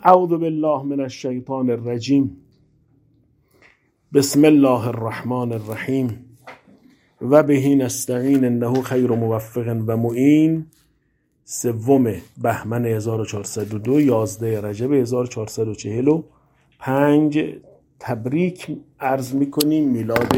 اعوذ بالله من الشیطان الرجیم. بسم الله الرحمن الرحیم و به نستعین انه خیر موفق و معین. 3 بهمن 1402 11 رجب 1445 تبریک عرض میکنیم میلاد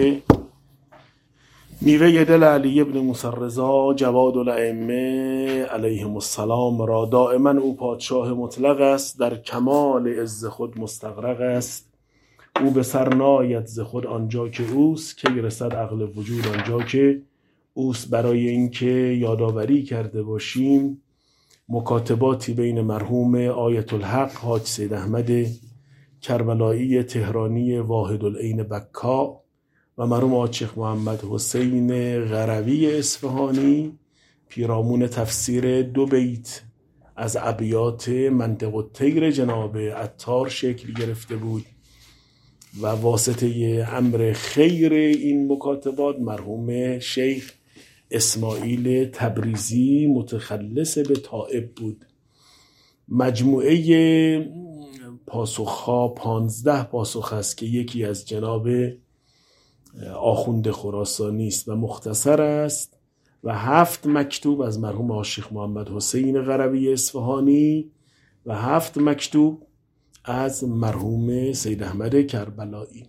میوه دل علی ابن موسی رضا جواد الائمه علیهم السلام را. دائما او پادشاه مطلق است، در کمال عز خود مستغرق است. او به سر ناید ز خود آنجا که اوست، که رسد عقل وجود آنجا که اوست. برای اینکه یادآوری کرده باشیم مکاتباتی بین مرحوم آیت الحق حاج سید احمد کربلایی تهرانی واحد العین بکا و مرحوم حاج شیخ محمد حسین غروی اصفهانی پیرامون تفسیر 2 بیت از ابیات منطق الطیر جناب عطار شکل گرفته بود و واسطه امر خیر این مکاتبات مرحوم شیخ اسماعیل تبریزی متخلص به طائب بود. مجموعه پاسخها 15 پاسخ است که یکی از جناب آخوند خراسانی است و مختصر است و 7 مکتوب از مرحوم حاج شیخ محمد حسین غروی اصفهانی و 7 مکتوب از مرحوم سید احمد کربلایی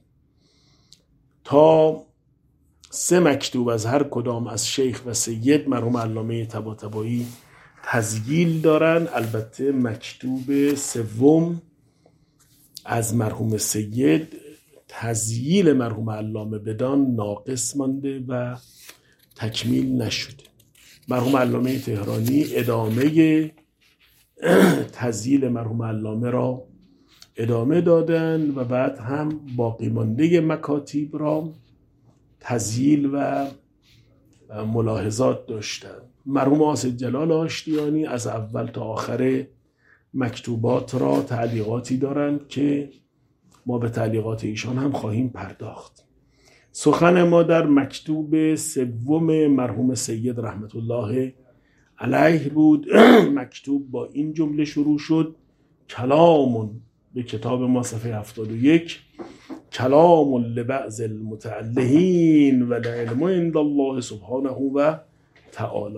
تا 3 مکتوب از هر کدام از شیخ و سید مرحوم علامه طباطبایی تسجیل دارن. البته مکتوب 3 از مرحوم سید تسجیل مرحوم علامه بدان ناقص مانده و تکمیل نشده. مرحوم علامه تهرانی ادامه تسجیل مرحوم علامه را ادامه دادن و بعد هم باقی مانده مکاتیب را تسجیل و ملاحظات داشتند. مرحوم آصد جلال آشتیانی از اول تا آخر مکتوبات را تعلیقاتی دارند که ما به تعلیقات ایشان هم خواهیم پرداخت. سخن ما در مکتوب 3 مرحوم سید رحمت الله علیه بود. مکتوب با این جمله شروع شد: کلام، به کتاب ما صفحه 71، کلام لبعض المتعلهین و العلم عند الله سبحانه و تعالی.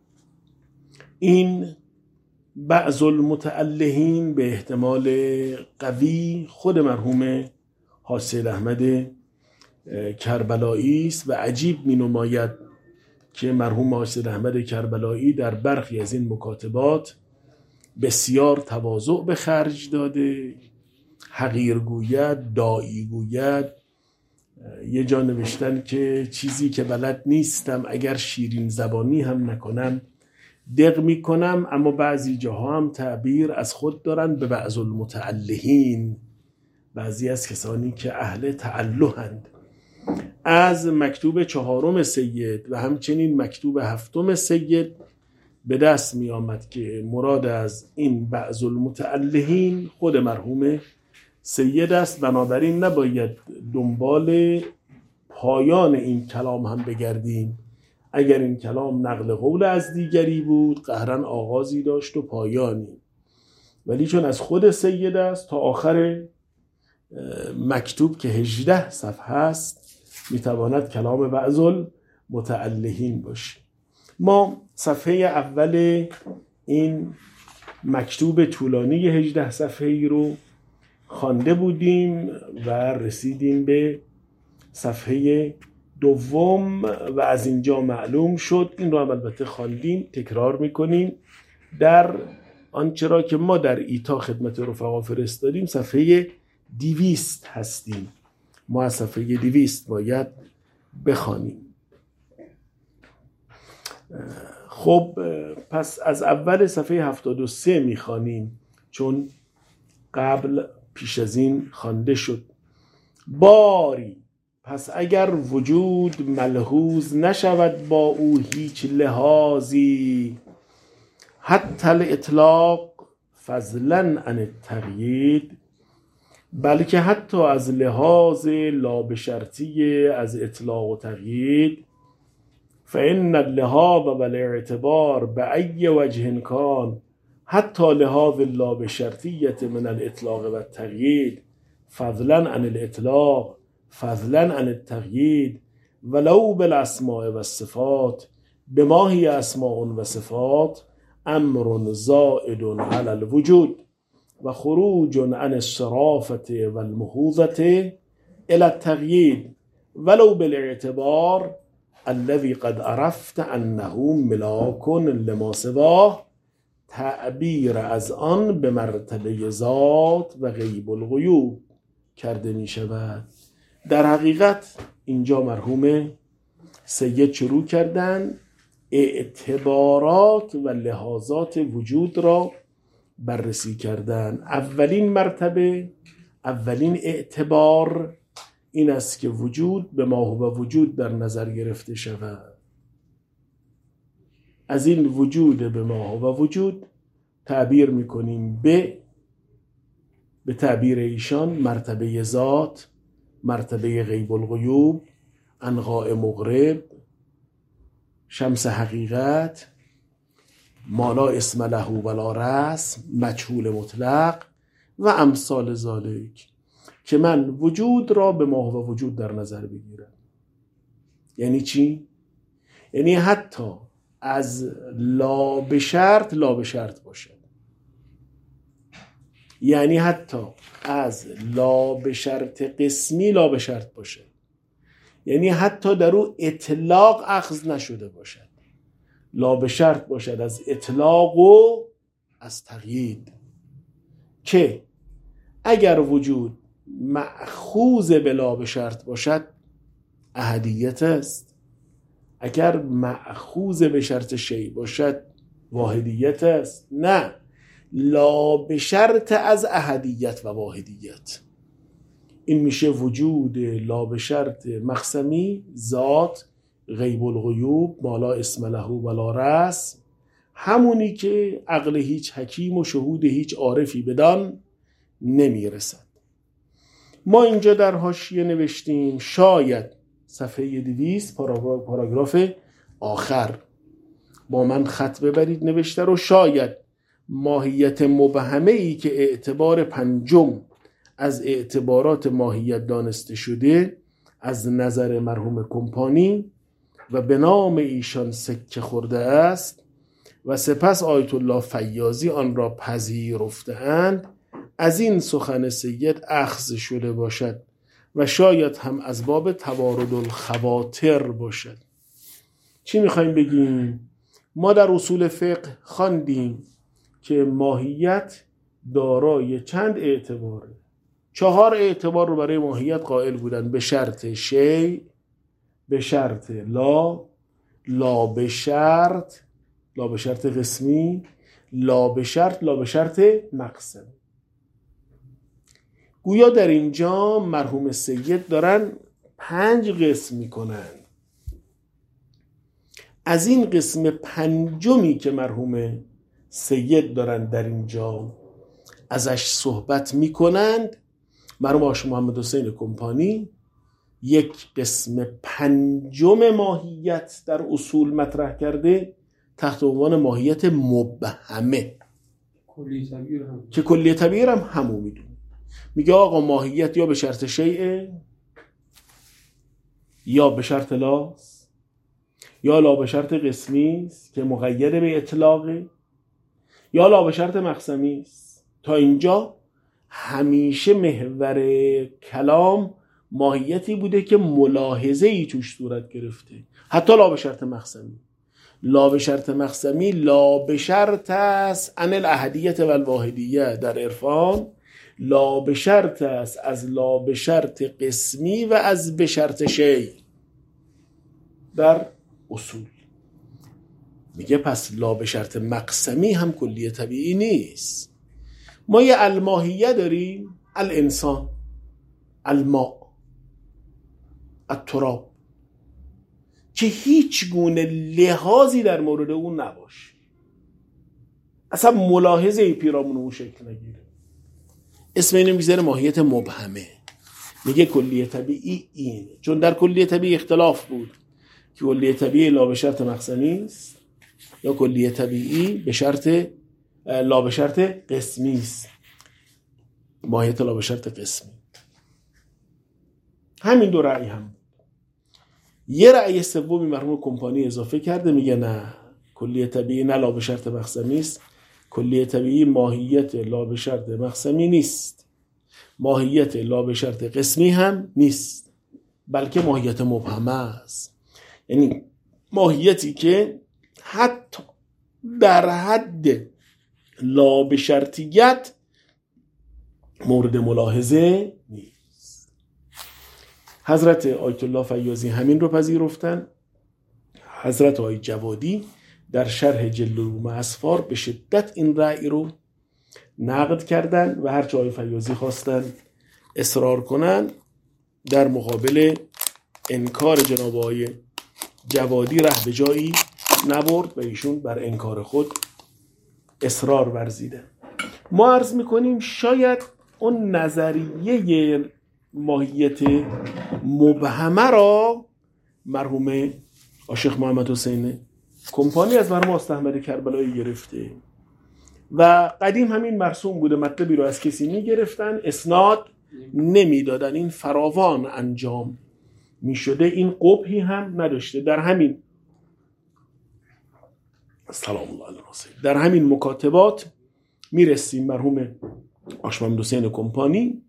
این بعض المتعلهین به احتمال قوی خود مرحوم حاج سید احمد کربلایی است و عجیب می نماید که مرحوم حاج سید احمد کربلایی در برخی از این مکاتبات بسیار تواضع به خرج داده، حقیر گوید، داعی گوید. یه جا نوشتن که چیزی که بلد نیستم اگر شیرین زبانی هم نکنم دق میکنم، اما بعضی جاها هم تعبیر از خود دارن به بعض المتعلهین، بعضی از کسانی که اهل تعلهند. از مکتوب 4 سید و همچنین مکتوب 7 سید به دست می آمد که مراد از این بعض المتعلهین خود مرحوم سید است. بنابراین نباید دنبال پایان این کلام هم بگردیم. اگر این کلام نقل قول از دیگری بود قهرن آغازی داشت و پایانی، ولی چون از خود سید است تا آخر مکتوب که 18 صفحه است میتواند کلام بعض المتعلهین باشه. ما صفحه اول این مکتوب طولانی 18 صفحه‌ای رو خوانده بودیم و رسیدیم به صفحه 2 و از اینجا معلوم شد، این رو هم البته خواندیم، تکرار میکنیم، در آنچه را که ما در ایتا خدمت رفقا فرستادیم صفحه 200 هستیم. ما از صفحه 200 باید بخوانیم. خب پس از اول صفحه 73 میخوانیم چون قبل پیش از این خوانده شد. باری پس اگر وجود ملحوظ نشود با او هیچ لحاظی، حتی الاطلاق فضلا عن التقیید، بلکه حتی از لحاظ لابشرطی از اطلاق و تقیید، فإن اللحاظ والاعتبار بأي وجه کان حتی لحاظ لا بشرطیت من الاطلاق و التقیید فضلا عن الاطلاق فضلا عن التقیید ولو بالاسماء و الصفات بما هی اسماء و صفات امر زائد علی الوجود و خروج عن الصرافة و المحوظة الى التقیید ولو بالاعتبار الذي قد عرفت انه ملاک لما سواه تعبیر از آن به مرتبه ذات و غیب الغیوب کرده می شود. در حقیقت اینجا مرحوم سید شروع کردن اعتبارات و لحاظات وجود را بررسی کردن. اولین مرتبه، اولین اعتبار این است که وجود به ما هو وجود در نظر گرفته شود. از این وجود به ما هو وجود تعبیر میکنیم به تعبیر ایشان مرتبه ذات، مرتبه غیب الغیوب، عنقاء مغرب، شمس حقیقت، ما لا اسم له ولا رسم، مجهول مطلق و امثال ذالک، که من وجود را به ما هو وجود در نظر بگیرم. یعنی چی؟ یعنی حتی از لا به شرط لا به شرط باشد، یعنی حتی از لا به شرط قسمی لا به شرط باشد، یعنی حتی در او اطلاق اخذ نشده باشد، لا به شرط باشد از اطلاق و از تقیید. که اگر وجود مأخوذ به لا به شرط باشد احدیت است، اگر مأخوذ به شرط شیء باشد واحدیت است. نه، لا به شرط از احدیت و واحدیت. این میشه وجود لا به شرط مقسمی، ذات، غیب الغیوب، ما لا اسم له ولا رسم، همونی که عقل هیچ حکیم و شهود هیچ عارفی بدان نمیرسد. ما اینجا در حاشیه نوشتیم شاید صفحه 200 پاراگراف آخر با من خط ببرید نوشته رو، شاید ماهیت مبهمه ای که اعتبار پنجم از اعتبارات ماهیت دانسته شده از نظر مرحوم کمپانی و به نام ایشان سکه خورده است و سپس آیت الله فیاضی آن را پذیرفته اند، از این سخن سید اخذ شده باشد و شاید هم از باب توارد الخواطر باشد. چی میخوایم بگیم؟ ما در اصول فقه خواندیم که ماهیت دارای چند اعتباره؟ 4 اعتبار رو برای ماهیت قائل بودن: به شرط شیء، به شرط لا، لا به شرط، لا به شرط قسمی، لا به شرط، لا به شرط مقسم. گویا در اینجا مرحوم سید دارن 5 قسم میکنن. از این قسم پنجمی که مرحوم سید دارن در اینجا ازش صحبت میکنند، مرحوم آش محمد حسین کمپانی یک قسم پنجم ماهیت در اصول مطرح کرده تحت عنوان ماهیت مبهمه که کلی طبیعی هم همون میدونه. میگه آقا ماهیت یا به شرط شیء، یا به شرط لاست، یا لا به شرط قسمی است که مقید به اطلاقه، یا لا به شرط مقسمی است. تا اینجا همیشه محور کلام ماهیتی بوده که ملاحظه ای توش صورت گرفته، حتی لا به شرط مقسمی. لا به شرط مقسمی لا به شرط است عن الاحدیت و الواحدیه در عرفان، لا به شرط است از لا به شرط قسمی و از به شرط شیء در اصول. میگه پس لا به شرط مقسمی هم کلیه طبیعی نیست. ما یه الماهیه داریم، الانسان، الماء، التراب، که هیچ گونه لحاظی در مورد اون نباشه، اصلا ملاحظه ای پیرامون اون شکل نگیره. اسم اینو میذاره ماهیت مبهمه. میگه کلیه طبیعی اینه، چون در کلیه طبیعی اختلاف بود که کلیه طبیعی لا به شرط مقسمی است یا کلیه طبیعی به شرط لا به شرط قسمی است. ماهیت لا به شرط قسمی. همین دو رأی هم. یه رأی سومی مرحوم کمپانی اضافه کرده، میگه نه، کلیه طبیعی نه لا به شرط مقسمی است. کلیه طبیعی ماهیت لا به شرط مقسمی نیست، ماهیت لا به شرط قسمی هم نیست، بلکه ماهیت مبهمه است. یعنی ماهیتی که حتی در حد لا به شرطیت مورد ملاحظه نیست. حضرت آیت الله فیاضی همین رو پذیرفتن. حضرت آیت جوادی در شرح جلال‌العلوم اسفار به شدت این رأی رو نقد کردن و هرچه آیت فیاضی خواستن اصرار کنن، در مقابل انکار جناب آقای جوادی ره به جایی نبرد و ایشون بر انکار خود اصرار ورزیده. ما عرض میکنیم شاید اون نظریه ماهیت مبهمه را مرحوم شیخ محمد حسین کمپانی از مرحوم استاد احمد کربلایی گرفته و قدیم همین مرسوم بوده، مطلبی رو از کسی میگرفتن اسناد نمیدادن، این فراوان انجام میشده، این قبحی هم نداشته. در همین سلام الله علیه در همین مکاتبات میرسیم مرحوم محمد حسین کمپانی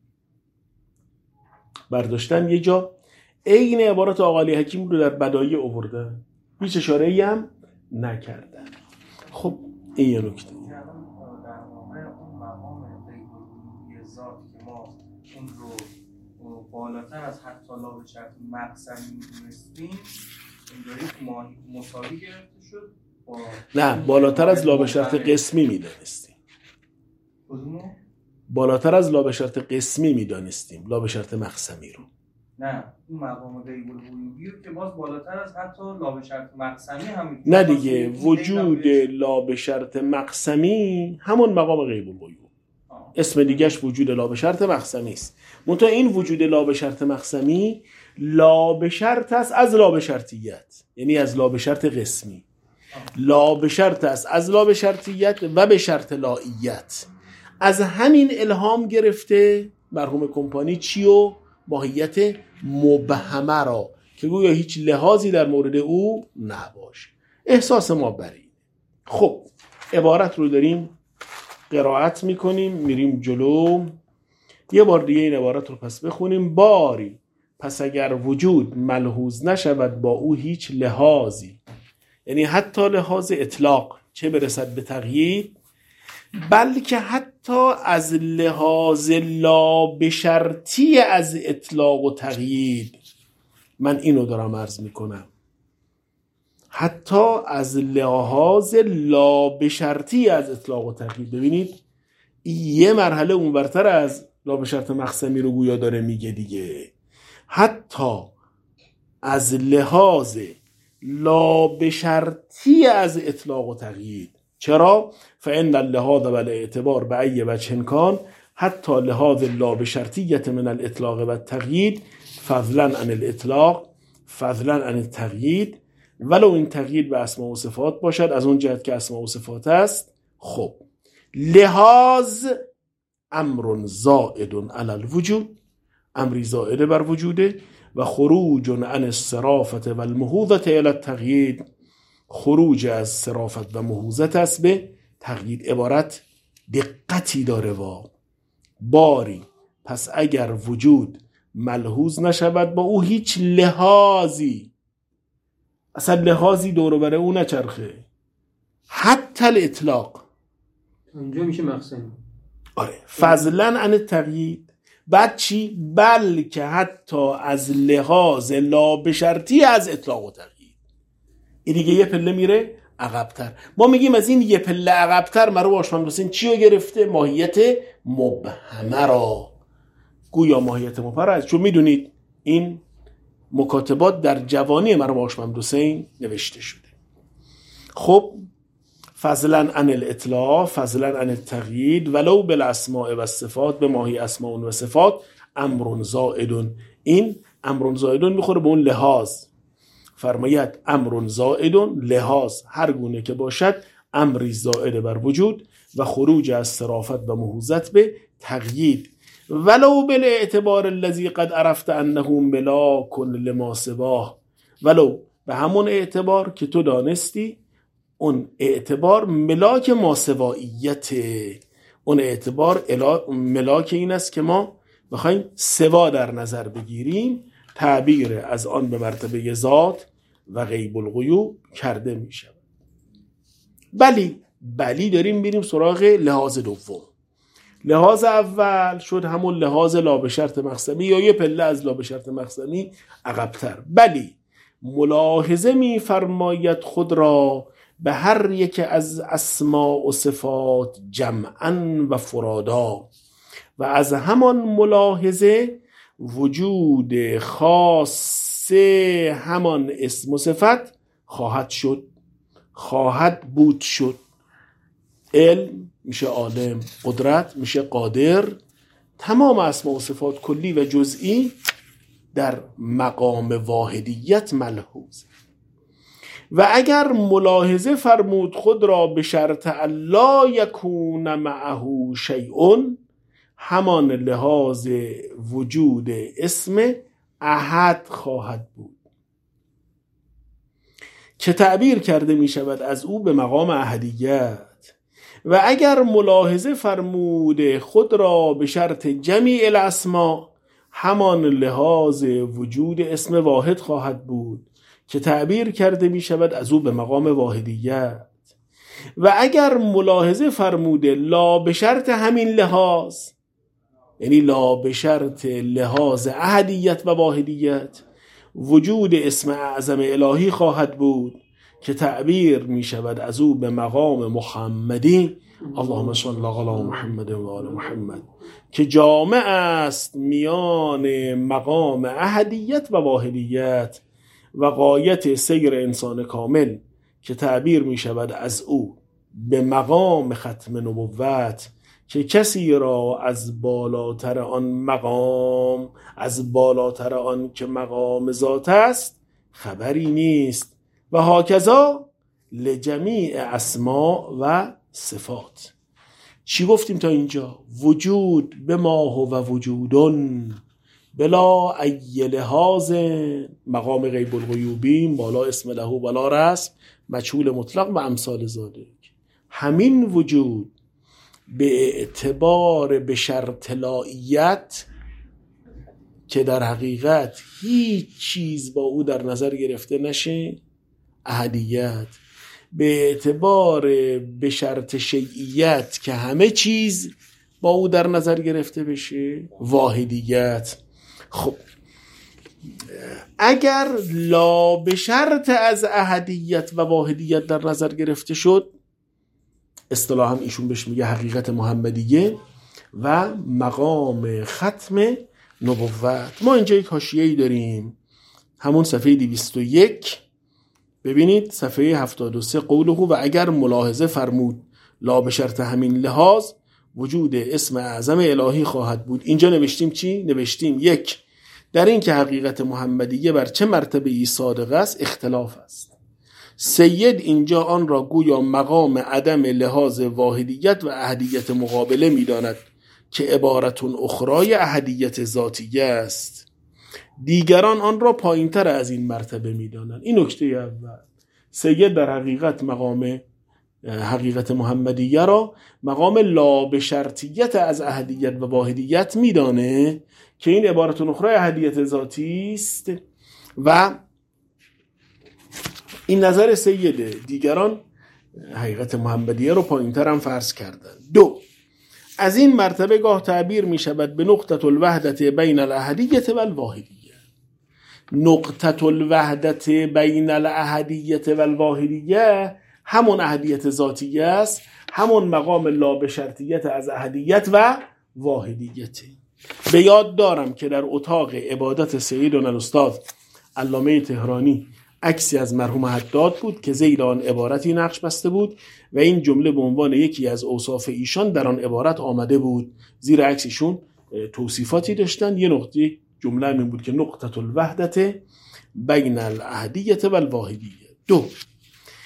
برداشتن یه جا عین عبارت آقا علی حکیم رو در بدایع آوردن، هیچ اشاره‌ای هم نکردن. خب این یه نکته. در واقع اون مقام غیب‌العلوی ذات که ما اون رو بالاتر از حتی لا به شرط مقسمی می‌دونستیم، اینجوری مساوی گرفته شد با نه، بالاتر از لا به شرط قسمی می‌دانستیم. کدومو؟ بالاتر از لا به شرط قسمی می‌دانستیم، لا به شرط مقسمی رو. نه، اون مقام غیب‌العلوی رو که باز بالاتر از حتی لا به شرط مقسمی هم نه دیگه، وجود لا به شرط مقسمی همون مقام غیب‌العلوی، اسم دیگهش وجود لا به شرط مقسمی است. منتها این وجود لا به شرط مقسمی لا به شرط است از لا به شرطیت، یعنی از لا به شرط قسمی. لا به شرط است از لا به شرطیت و به شرط لاییت. از همین الهام گرفته مرحوم کمپانی چیو؟ ماهیت مبهمه را که گویا هیچ لحاظی در مورد او نباشه. احساس ما برید. خب عبارت رو داریم قرائت میکنیم، میریم جلو. یه بار دیگه این عبارت رو پس بخونیم. باری پس اگر وجود ملحوظ نشود با او هیچ لحاظی، یعنی حتی لحاظ اطلاق چه برسد به تقیید، بلکه حتی از لحاظ لا به شرطی از اطلاق و تقیید، من اینو دارم عرض میکنم، حتی از لحاظ لا به شرطی از اطلاق و تقیید. ببینید یه مرحله اونورتر از لا به شرط مقسمی رو گویا داره میگه دیگه، حتی از لحاظ لا به شرطی از اطلاق و تقیید. چرا؟ فإن اللحاظ والاعتبار بأي وجه كان حتی لحاظ لا به شرطیت من الاطلاق و التقیید فضلا عن الاطلاق فضلا عن التقیید، ولو این تقیید به اسماء و صفات باشد، از اون جهت که اسماء و صفات است. خب لحاظ امر زائد علی الوجود، امری زائد بر وجوده، و خروج عن الصرافت و المحوظت الی التقیید، خروج از صرافت و محوظت است به تقیید. عبارت دقتی داره. باری پس اگر وجود ملحوظ نشود با او هیچ لحاظی، اصلا لحاظی دور و بر او نچرخه، حتی الاطلاق، اونجا میشه مقسمی. آره، فضلا عن التقیید. بعد چی؟ بلکه حتی از لحاظ لا به شرطی از اطلاق و تقیید. این دیگه یه پله میره عقب‌تر. ما میگیم از این یه پله عقب‌تر مرحوم محمد حسین چی رو گرفته؟ ماهیت مبهمه را. گویا ماهیت مبهمه را، چون میدونید این مکاتبات در جوانی مرحوم محمد حسین نوشته شده. خب فضلا عن الاطلاق فضلا عن التقیید ولو بالاسماء و الصفات، به ماهی اسماء و صفات امر زائد. این امر زائد میخوره به اون لحاظ. فرماید امر زائد، لحاظ هر گونه که باشد امری زائد بر وجود و خروج از صرافت و مهوزت به تقیید. ولو بالاعتبار الذی قد عرفت انه ملاک لما سواه، ولو به همون اعتبار که تو دانستی اون اعتبار ملاک ماسواییت، اون اعتبار ملاک این است که ما بخوایم سوا در نظر بگیریم، تعبیر از آن به مرتبه ذات و غیب الغیوب کرده می شود. بلی داریم بریم سراغ لحاظ دوم. لحاظ اول شد همون لحاظ لا به شرط مقسمی یا یه پله از لا به شرط مقسمی عقب‌تر. بلی ملاحظه می فرماید خود را به هر یک از اسماء و صفات جمعاً و فرادا، و از همان ملاحظه وجود خاص همان اسم و صفت خواهد شد، خواهد بود شد. علم میشه عالم، قدرت میشه قادر، تمام اسماء و صفات کلی و جزئی در مقام واحدیت ملحوظ. و اگر ملاحظه فرمود خود را به شرط الا یکون معه شیء، همان لحاظ وجود اسم احد خواهد بود که تعبیر کرده می شود از او به مقام احدیت. و اگر ملاحظه فرمود خود را به شرط جمیع الاسماء، همان لحاظ وجود اسم واحد خواهد بود که تعبیر کرده می شود از او به مقام واحدیت. و اگر ملاحظه فرموده لا به شرط همین لحاظ، یعنی لا به شرط لحاظ احدیت و واحدیت، وجود اسم اعظم الهی خواهد بود که تعبیر می شود از او به مقام محمدی، اللهم صل علی محمد و آل محمد، که جامع است میان مقام احدیت و واحدیت و غایت سیر انسان کامل که تعبیر می شود از او به مقام ختم نبوت، که کسی را از بالاتر آن مقام، از بالاتر آن که مقام ذات است خبری نیست. و هاکذا لجمیع اسماء و صفات. چی گفتیم تا اینجا؟ وجود به ما هو وجودن بلا ای لحاظ، مقام غیب الغیوبی، بالا اسم له ولا رسم، مجهول مطلق و امثال ذالک. همین وجود به اعتبار به شرط لاییت که در حقیقت هیچ چیز با او در نظر گرفته نشه، احدیت، به اعتبار به شرط شیعیت که همه چیز با او در نظر گرفته بشه، واحدیت. خب اگر لا به شرط از احدیت و واحدیت در نظر گرفته شد، اصطلاحاً ایشون بهش میگه حقیقت محمدیه و مقام ختم نبوت. ما اینجا یک حاشیه‌ای داریم، همون صفحه 201، ببینید صفحه 73، قوله و اگر ملاحظه فرمود لا به شرط همین لحاظ وجود اسم اعظم الهی خواهد بود. اینجا نوشتیم چی؟ نوشتیم یک، در این که حقیقت محمدیه بر چه مرتبه ای صادق است اختلاف است. سید اینجا آن را گویا مقام عدم لحاظ واحدیت و احدیت مقابله می‌داند که عبارتون اخرای احدیت ذاتیه است. دیگران آن را پایین‌تر از این مرتبه می‌دانند. این نکته اول. سید در حقیقت مقام حقیقت محمدیه را مقام لا به شرطیت از احدیت و واحدیت می‌دانه که این عبارتون اخرای احدیت ذاتی است و این نظر سیده. دیگران حقیقت محمدیه رو پایین‌تر هم فرض کردن. دو، از این مرتبه گاه تعبیر می شود به نقطة الوحدت بین الاحدیت و الواحدیه. نقطة الوحدت بین الاحدیت و الواحدیه همون احدیت ذاتیه است، همون مقام لا به شرطیت از احدیت و واحدیت. به یاد دارم که در اتاق عبادت سیدنا الاستاد علامه تهرانی عکسی از مرحوم حداد بود که زیر آن عبارتی نقش بسته بود و این جمله به عنوان یکی از اوصاف ایشان در آن عبارت آمده بود. زیر عکس ایشون توصیفاتی داشتن، یه نقطه جمله این بود که نقطة الوحدت بین الاحدیت و الواحدیه. دو،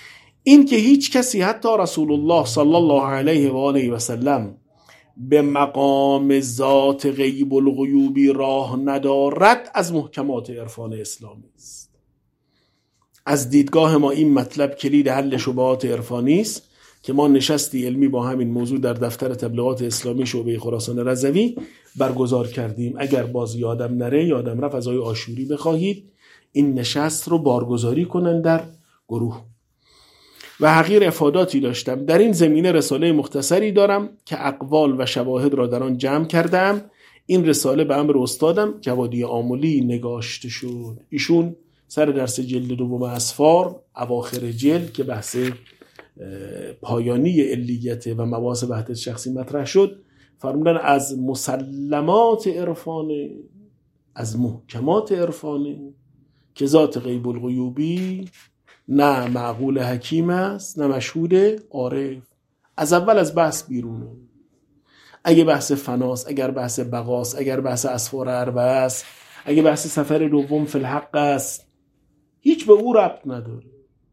این که هیچ کسی حتی رسول الله صلی الله علیه و آله و سلم به مقام ذات غیب الغیوبی راه ندارد از محکمات عرفان اسلامی است. از دیدگاه ما این مطلب کلید حل شبهات عرفانی است که ما نشستی علمی با همین موضوع در دفتر تبلیغات اسلامی شعبه خراسان رضوی برگزار کردیم. اگر باز یادم نره، یادم رفت، از آقای آشوری بخواهید این نشست رو بارگذاری کنن در گروه. و حقیر افاداتی داشتم. در این زمینه رساله مختصری دارم که اقوال و شواهد را در آن جمع کردم. این رساله به امر استادم جوادی آملی نگاشته شد. ایشون سر درس جلد دوم اسفار اواخر جلد که بحث پایانی علیت و مباحث وحدت شخصی مطرح شد، فرمودن از مسلمات عرفانه، از محکمات عرفانه که ذات غیب الغیوبی نه معقول حکیم است نه مشهود عارف. از اول از بحث بیرونه. اگه بحث فناست، اگر بحث بقاست، اگر بحث اسفار اربعه است، اگه بحث سفر دوم فی الحق است، هیچ به او ربط نداره.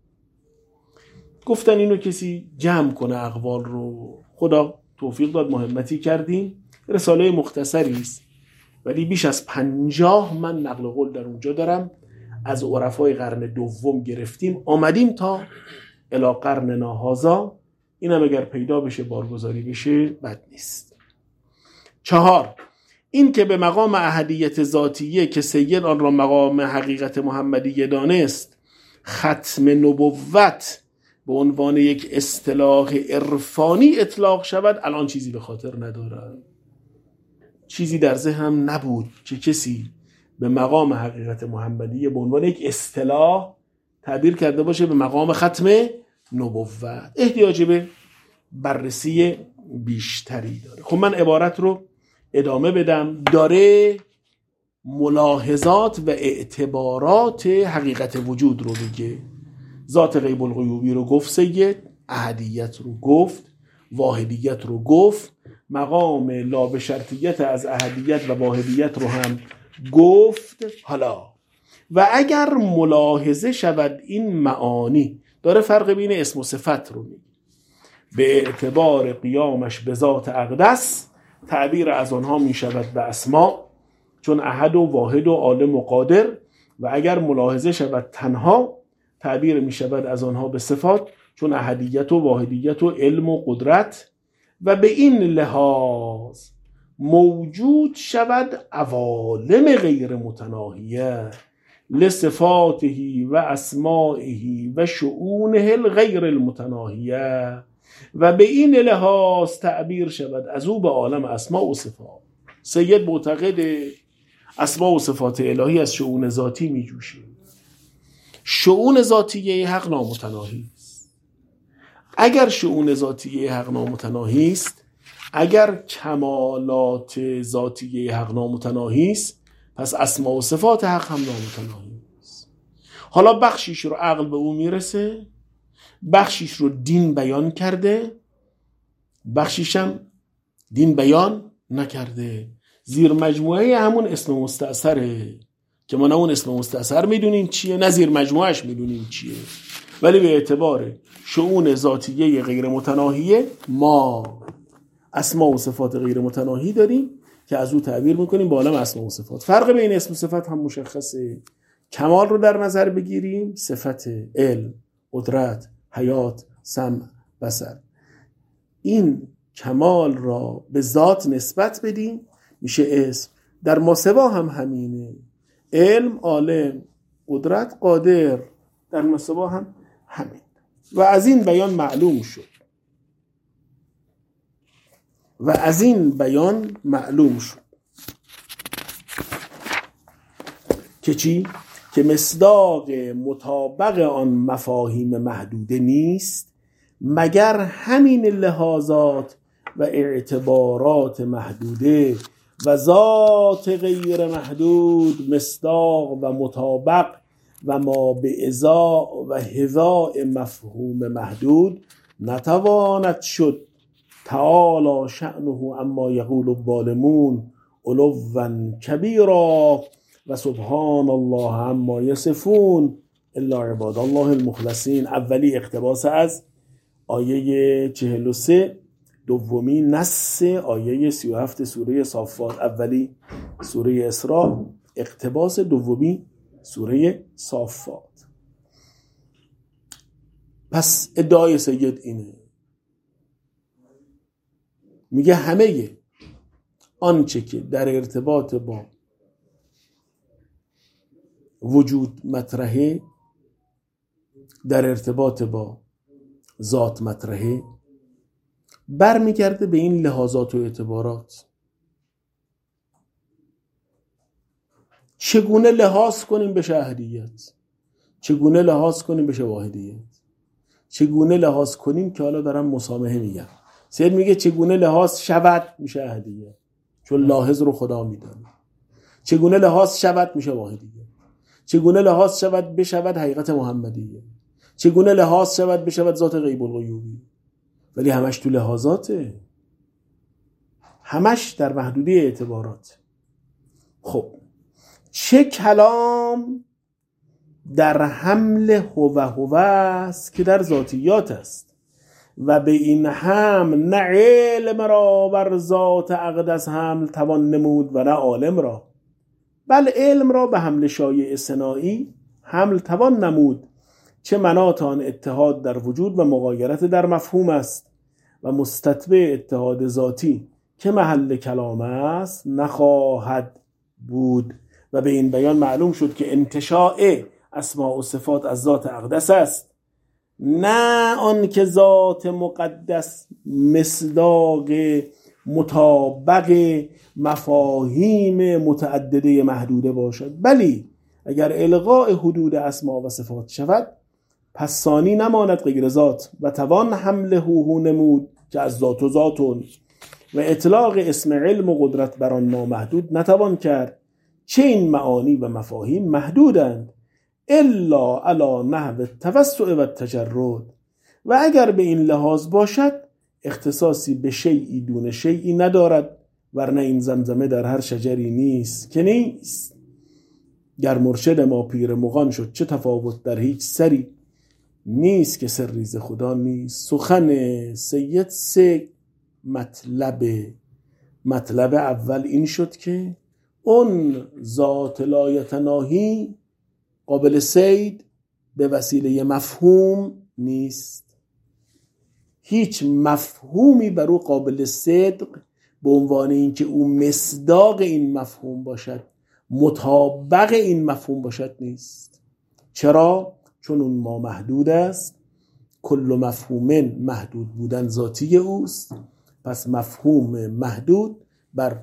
گفتن اینو کسی جمع کنه اقوال رو. خدا توفیق داد، مهمتی کردیم. رساله مختصری است ولی بیش از 50 من نقل قول در اونجا دارم. از عرفای قرن دوم گرفتیم آمدیم تا الی قرننا هذا. اینم اگر پیدا بشه بارگذاری بشه بد نیست. 4. این که به مقام احدیت ذاتیه که سید آن را مقام حقیقت محمدیه دانست، ختم نبوت به عنوان یک اصطلاح عرفانی اطلاق شود، الان چیزی به خاطر ندارم. چیزی در ذهنم نبود که کسی به مقام حقیقت محمدیه به عنوان یک اصطلاح تعبیر کرده باشه به مقام ختم نبوت. احتیاج به بررسی بیشتری داره. خب من عبارت رو ادامه بدم. داره ملاحظات و اعتبارات حقیقت وجود رو بگه. ذات غیب الغیوبی رو گفت سید، احدیت رو گفت، واحدیت رو گفت، مقام لابشرطیت از احدیت و واحدیت رو هم گفت. حالا و اگر ملاحظه شود این معانی، داره فرق بین اسم و صفت رو میگه. به اعتبار قیامش به ذات اقدس تعبیر از آنها می شود به اسما، چون احد و واحد و عالم و قادر. و اگر ملاحظه شود تنها تعبیر می شود از آنها به صفات، چون احدیت و واحدیت و علم و قدرت. و به این لحاظ موجود شود عوالم غیر متناهیه لصفاته و اسمائه و شؤونه الغیر المتناهیه. و به این لحاظ تعبیر شود از او به عالم اسماء و صفات. سید معتقد اسماء و صفات الهی از شؤون ذاتی می جوشه. شؤون ذاتیه حق نامتناهی است. اگر شؤون ذاتیه حق نامتناهی است، اگر کمالات ذاتیه حق نامتناهی است، پس اسماء و صفات حق هم نامتناهی است. حالا بخشیش رو عقل به او میرسه، بخشیش رو دین بیان کرده، بخشیش هم دین بیان نکرده. زیر مجموعه همون اسم مستأثره که ما نه اون اسم مستأثر میدونیم چیه نه زیر مجموعهش میدونیم چیه، ولی به اعتبار شؤون ذاتیه غیر متناهیه ما اسما و صفات غیر متناهی داریم که از او تعبیر میکنیم با عالم اسما و صفات. فرق بین اسم و صفت هم مشخصه. کمال رو در نظر بگیریم، صفت علم، قدرت، حیات، سمع، بصر، این کمال را به ذات نسبت بدیم میشه اسم. در ماسوا هم همینه. علم، عالم، قدرت، قادر، در ماسوا هم همین. و از این بیان معلوم شد که چی؟ که مصداق مطابق آن مفاهیم محدوده نیست مگر همین لحاظات و اعتبارات محدوده و ذات غیر محدود مصداق و مطابق و ما به ازا و هذا مفهوم محدود نتواند شد. تعالی شأنه اما یقول الظالمون علوا کبیرا و سبحان الله عما یصفون الا عباد الله المخلصین. اولی اقتباس از آیه 43، دومی نص آیه 37 سوره صافات. اولی سوره اسراء، اقتباس دومی سوره صافات. پس ادعای سید اینه، میگه همه آنچه که در ارتباط با وجود مطرحه، در ارتباط با ذات مطرحه، برمیگرده به این لحاظات و اعتبارات. چگونه لحاظ کنیم به احدیت، چگونه لحاظ کنیم به واحدیت، چگونه لحاظ کنیم که حالا دارم مسامحه میگم. سید میگه چگونه لحاظ شود میشه احدیت، چون لاحظ رو خدا میدانه. چگونه لحاظ شود میشه واحدیت. چگونه لحاظ شود بشود حقیقت محمدیه. چگونه لحاظ شود بشود ذات غیب الغیوبی. ولی همش تو لحاظاته، همش در محدوده اعتبارات. خب چه کلام در حمل هو است که در ذاتیات است و به این حمل نه علم را بر ذات اقدس حمل توان نمود و نه عالم را، بل علم را به حمل شایع صناعی حمل توان نمود. چه مناط آن اتحاد در وجود و مغایرت در مفهوم است و مستتبع اتحاد ذاتی که محل کلام است نخواهد بود. و به این بیان معلوم شد که انتشاء اسماء و صفات از ذات اقدس است، نه آن که ذات مقدس مصداق مطابق مفاهیم متعدده محدوده باشد. بلی اگر الغاء حدود اسماء و صفات شود پس ثانی نماند غیر ذات و توان حمل هو نمود که از ذات و ذاتون و اطلاق اسم علم و قدرت بر آن نامحدود نتوان کرد. چه این معانی و مفاهیم محدودند الا علی نحو التوسع و التجرد، و اگر به این لحاظ باشد اختصاصی به شیئی دون شیئی ندارد، ورنه این زمزمه در هر شجری نیست که نیست. گر مرشد ما پیر مغان شد چه تفاوت در هیچ سری، نیست که سری ز خدا نیست. سخن سید سه مطلب اول این شد که اون ذات لا یتناهی قابل صید به وسیله مفهوم نیست. هیچ مفهومی بر او قابل صدق به عنوان اینکه او مصداق این مفهوم باشد، مطابق این مفهوم باشد نیست. چرا؟ چون اون ما محدود است. کل مفهوم محدود بودن ذاتی اوست. پس مفهوم محدود بر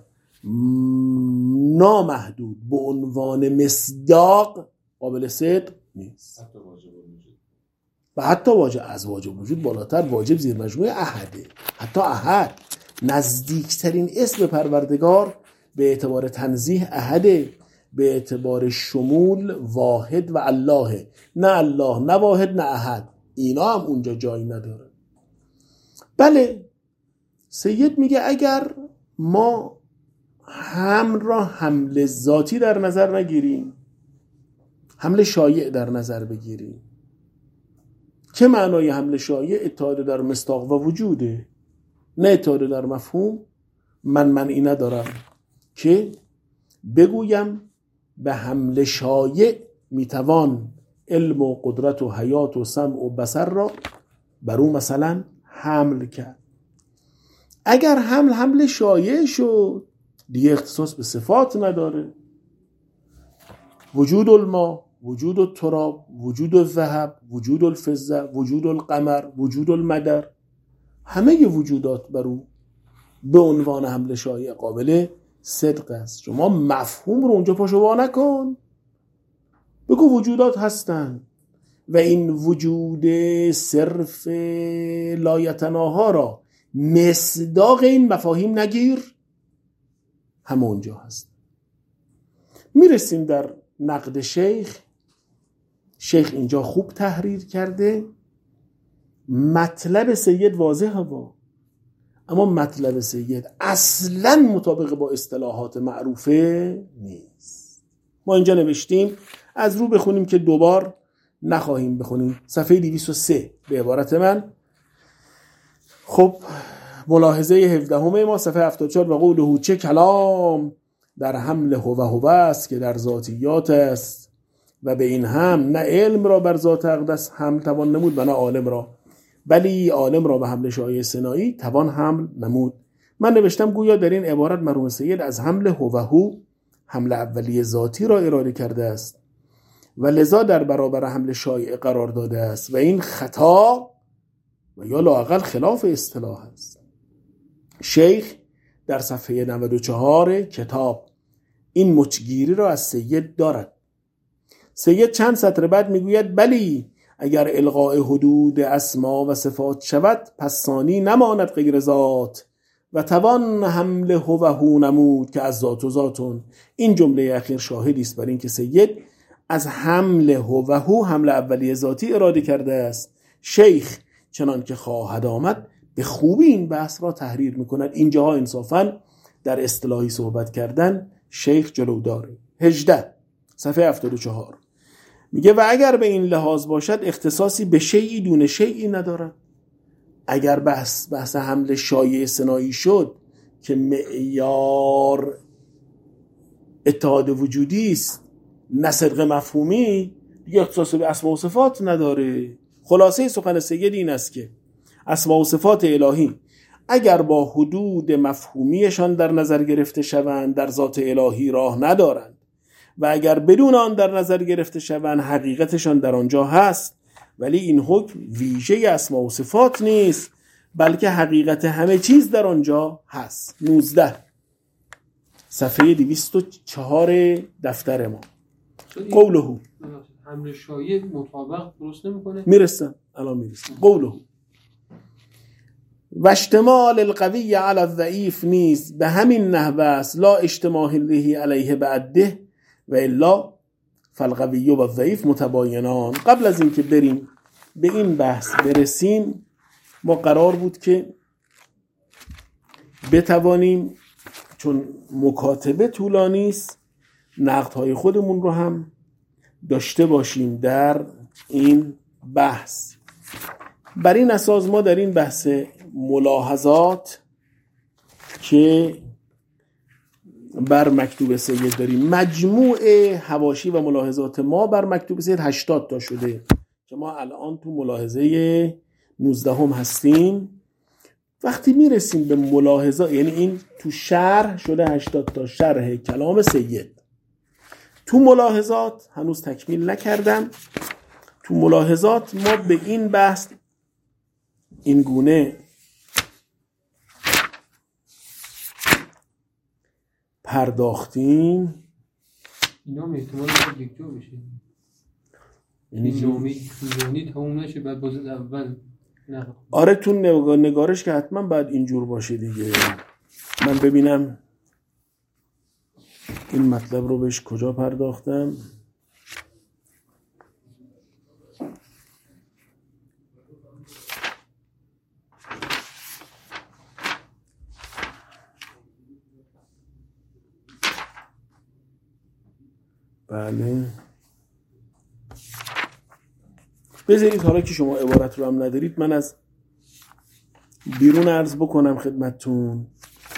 نامحدود به عنوان مصداق قابل صدق نیست. و حتی واجب از واجب وجود بالاتر، واجب زیر مجموعه احده. حتی احد نزدیکترین اسم پروردگار به اعتبار تنزیه احده، به اعتبار شمول واحد و الله. نه الله، نه واحد، نه احد. اینا هم اونجا جایی نداره. بله سید میگه اگر ما حمل را حمل ذاتی در نظر نگیریم، حمل شایع در نظر بگیریم. چه معنای حمل شایع؟ اتحاد در مصداق و وجوده، نه اتحاد در مفهوم. من این ندارم که بگویم به حمل شایع میتوان علم و قدرت و حیات و سمع و بصر را بر اون مثلا حمل کرد. اگر حمل شایع شد دیگه اختصاص به صفات نداره. وجود الماء، وجود التراب، وجود الذهب، وجود الفضه، وجود القمر، وجود المدر، همه وجودات بر او به عنوان حمل شایع قابل صدق است. شما مفهوم رو اونجا پاشو وا نکن، بگو وجودات هستن و این وجود صرف لایتناها را مصداق این مفاهیم نگیر، همه اونجا هست. میرسیم در نقد شیخ اینجا خوب تحریر کرده. مطلب سید واضحه اما مطلب سید اصلا مطابق با اصطلاحات معروفه نیست. ما اینجا نوشتیم، از رو بخونیم که دوبار نخواهیم بخونیم. صفحه 203 به عبارت من. خب ملاحظه 17 ما صفحه 74 و قوله چه کلام در حمل هو است که در ذاتیات است و به این هم نه علم را بر ذات اقدس حمل توان نمود و نه عالم را، بلی عالم را به حمل شایع ثنایی توان حمل نمود. من نوشتم گویا در این عبارت مرحوم سید از حمل هو حمل اولی ذاتی را اراده کرده است و لذا در برابر حمل شایع قرار داده است و این خطا و یا لااقل خلاف اصطلاح است. شیخ در صفحه 94 کتاب این مچگیری را از سید دارد. سید چند سطر بعد میگوید بلی اگر الغاء حدود اسما و صفات شود پس ثانی نماند غیر ذات و توان حمل هو نمود که از ذات و ذاتون. این جمله اخیر شاهدی است بر این که سید از حمل هو حمل اولیه ذاتی اراده کرده است. شیخ چنان که خواهد آمد به خوبی این بحث را تحریر میکند. اینجاها انصافاً در اصطلاحی صحبت کردن شیخ جلو داره. 18 صفحه 74 میگه و اگر به این لحاظ باشد اختصاصی به شیئی دون شیئی ندارد. اگر بحث حمل شایع ثنایی شد که معیار اتحاد وجودی است نه صدق مفهومی، دیگه اختصاص به اسماء و صفات نداره. خلاصه سخن سید این است که اسماء و صفات الهی اگر با حدود مفهومیشان در نظر گرفته شوند در ذات الهی راه ندارند و اگر بدون آن در نظر گرفته شوند حقیقتشان در آنجا هست، ولی این حکم ویژه اسماء و صفات نیست بلکه حقیقت همه چیز در آنجا هست. 19 صفحه 204 دفتر ما. قوله حمل شایع مطابق درست نمیکنه. میرسم الان میرسم. قوله و اشتمال القوی علی الضعیف نیست به همین نحو است لا اشتمال له علیه بعده و الا فالقوی و الضعیف متباینان. قبل از اینکه بریم به این بحث برسیم ما قرار بود که بتوانیم چون مکاتبه طولانی است نقدهای خودمون رو هم داشته باشیم در این بحث. بر این اساس ما در این بحث ملاحظات که بر مکتوب سید داریم، مجموع حواشی و ملاحظات ما بر مکتوب سید 80 تا شده که ما الان تو ملاحظه 19 هم هستیم. وقتی میرسیم به ملاحظات، یعنی این تو شرح شده 80 تا شرح کلام سید، تو ملاحظات هنوز تکمیل نکردم. تو ملاحظات ما به این بحث این گونه پرداختیم. اینا هم احتمال داره یک جا بشه، یعنی جامعی تموم نشه بعد باز اول نه. آره تو نگارش که حتما باید اینجور باشه دیگه. من ببینم این مطلب رو بهش کجا پرداختم. بله بذارید حالا که شما عبارت رو هم ندارید من از بیرون عرض بکنم خدمتتون.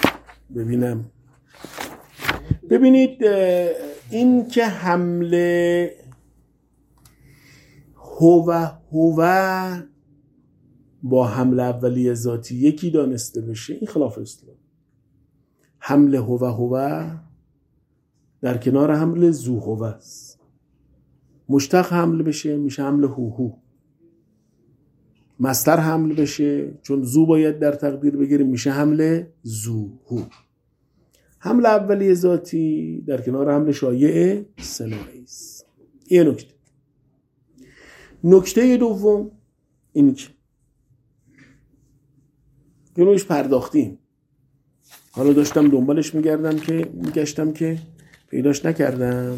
ببینید این که حمله هو با حمله اولی ذاتی یکی دانسته بشه این خلاف اصطلاح. حمله هو در کنار حمل زو هو است. مشتق حمل بشه میشه حمل هو. مصدر حمل بشه چون زو باید در تقدیر بگیریم میشه حمل زو هو. حمل اولی ذاتی در کنار حمل شایع ثنایی است. این نکته دوم این که روش پرداختیم، حالا داشتم دنبالش میگشتم که پیداش نکردم.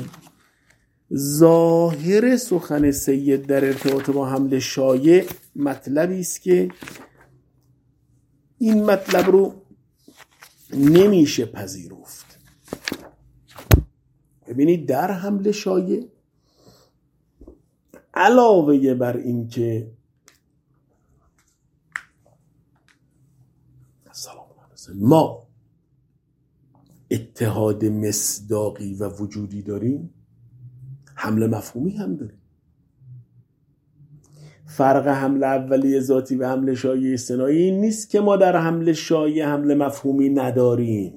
ظاهر سخن سید در ارتباط با حمل شایع مطلبی است که این مطلب رو نمیشه پذیرفت. ببینید در حمل شایع علاوه بر این که ما اتحاد مصداقی و وجودی داریم، حمله مفهومی هم داریم. فرق حمله اولیه ذاتی و حمله شایعه اصطناعی این نیست که ما در حمله شایعه حمله مفهومی نداریم.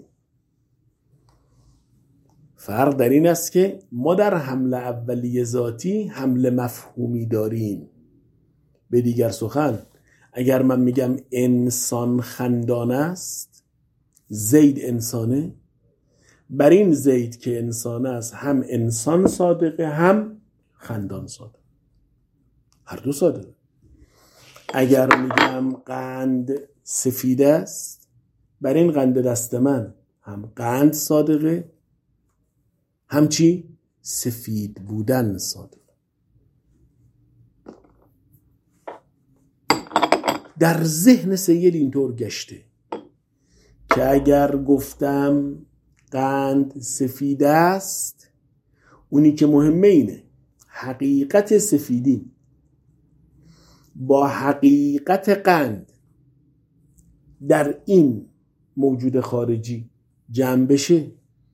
فرق در این است که ما در حمله اولیه ذاتی حمله مفهومی داریم. به دیگر سخن، اگر من میگم انسان خندان است، زید انسانه، بر این زید که انسان است هم انسان صادقه هم خندان صادق، هر دو صادقه. اگر میگم قند سفید است، بر این قند دست من هم قند صادقه هم چی؟ سفید بودن صادقه. در ذهن سید اینطور گشته که اگر گفتم قند سفید است، اونی که مهمه اینه حقیقت سفیدی با حقیقت قند در این موجود خارجی جمع بشه،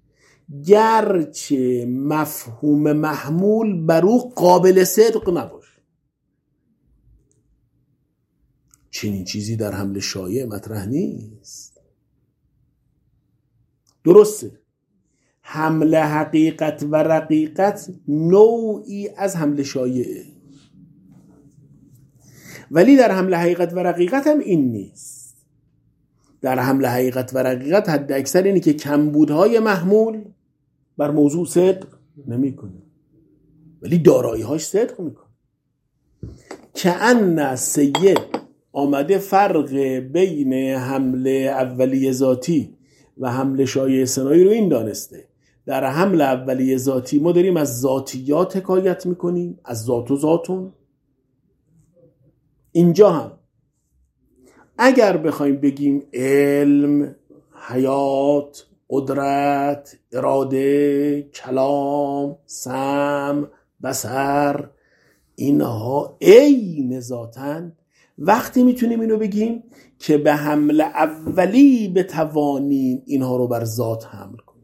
گرچه مفهوم محمول بر او قابل صدق نباشه. چنین چیزی در حمله شایع مطرح نیست. درسته حمله حقیقت و رقیقت نوعی از حمله شایعه، ولی در حمله حقیقت و رقیقت هم این نیست. در حمله حقیقت و رقیقت حد اکثر اینه که کمبودهای محمول بر موضوع صدق نمی کنه، ولی دارایی‌هاش صدق میکنه. کأن سید آمده فرق بین حمله اولیه ذاتی و حمله شایعه اصطناعی رو این دانسته. در حمله اولیه ذاتی ما داریم از ذاتیات حکایت میکنیم، از ذات و ذاتون. اینجا هم اگر بخوایم بگیم علم، حیات، قدرت، اراده، کلام، سمع، بصر، اینها عین ذاتن، وقتی میتونیم اینو بگیم که به حمله اولی بتوانیم اینها رو بر ذات حمل کنیم.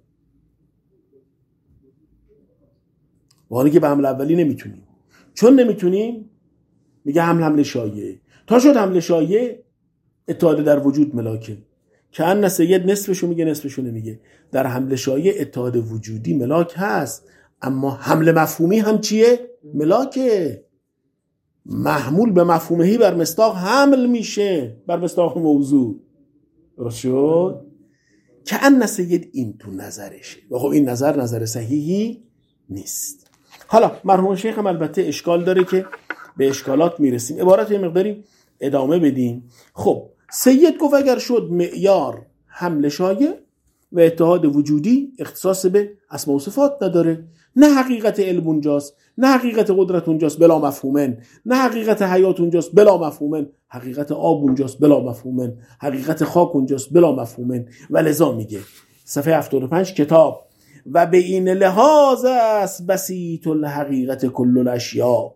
وانی که به حمله اولی نمیتونیم، چون نمیتونیم میگه حمله شایعه. تا شد حمله شایعه اتحاد در وجود ملاکه. که ان سید نصفشو میگه نصفشو نمیگه. در حمله شایعه اتحاد وجودی ملاک هست، اما حمله مفهومی هم چیه؟ ملاکه. محمول به مفهومهی بر مصداق حمل میشه، بر مصداق موضوع. درست شد؟ که ان سید این تو نظرشه و خب این نظر صحیحی نیست. حالا مرحوم شیخ هم البته اشکال داره که به اشکالات میرسیم، عبارت یه مقداری ادامه بدیم. خب سید گفت اگر شد معیار حمله شایع و اتحاد وجودی اختصاص به اسماء و صفات نداره، نه حقیقت علم اونجاست، نه حقیقت قدرت اونجاست بلا مفهومن، نه حقیقت حیات اونجاست بلا مفهومن، حقیقت آب اونجاست بلا مفهومن، حقیقت خاک اونجاست بلا مفهومن. و لذا میگه صفحه 75 کتاب و به این لحاظ است بسیط الحقیقت کل الاشیاء.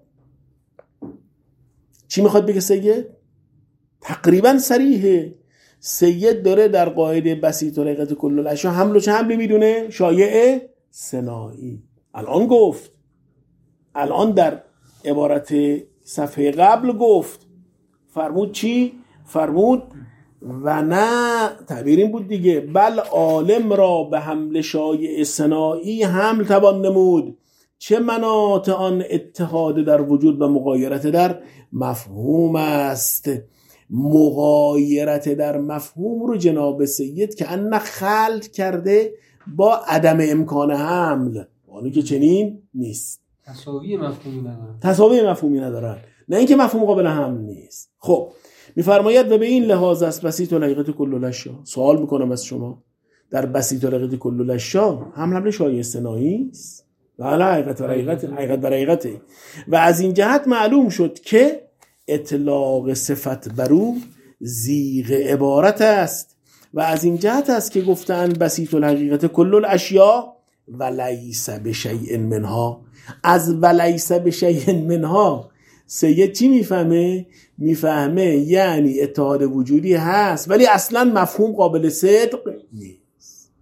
چی میخواد بگه سید؟ تقریبا صریحه. سید داره در قاعده بسیط الحقیقت کل الاشیاء حمل و چه حملی میدونه؟ شایعه صناعی. الان گفت، الان در عبارت صفحه قبل گفت، فرمود چی؟ فرمود و نه، تعبیر این بود دیگه، بل عالم را به حمل شایعه صناعی حمل توان نمود، چه مناط آن اتحاد در وجود و مغایرت در مفهوم است. مغایرت در مفهوم رو جناب سید که ان خلط کرده با عدم امکان حمل، آنی که چنین نیست. تساوی مفهومی ندارن، نه اینکه مفهوم قابل حمل نیست. خب میفرماید و به این لحاظ است بسیط الحقیقت کل الاشیاء. سوال میکنم از شما، در بسیط الحقیقت کل الاشیاء حمل شایعه اصطناعی است؟ بله، حقیقت بر حقیقته. و از این جهت معلوم شد که اطلاق صفت بر او زیغ عبارت است و از این جهت است که گفتن بسیط الحقیقت کل الاشیاء ولیس بشیء منها. از ولیس بشیء منها سید چی میفهمه؟ میفهمه یعنی اتحاد وجودی هست ولی اصلا مفهوم قابل صدق نیست.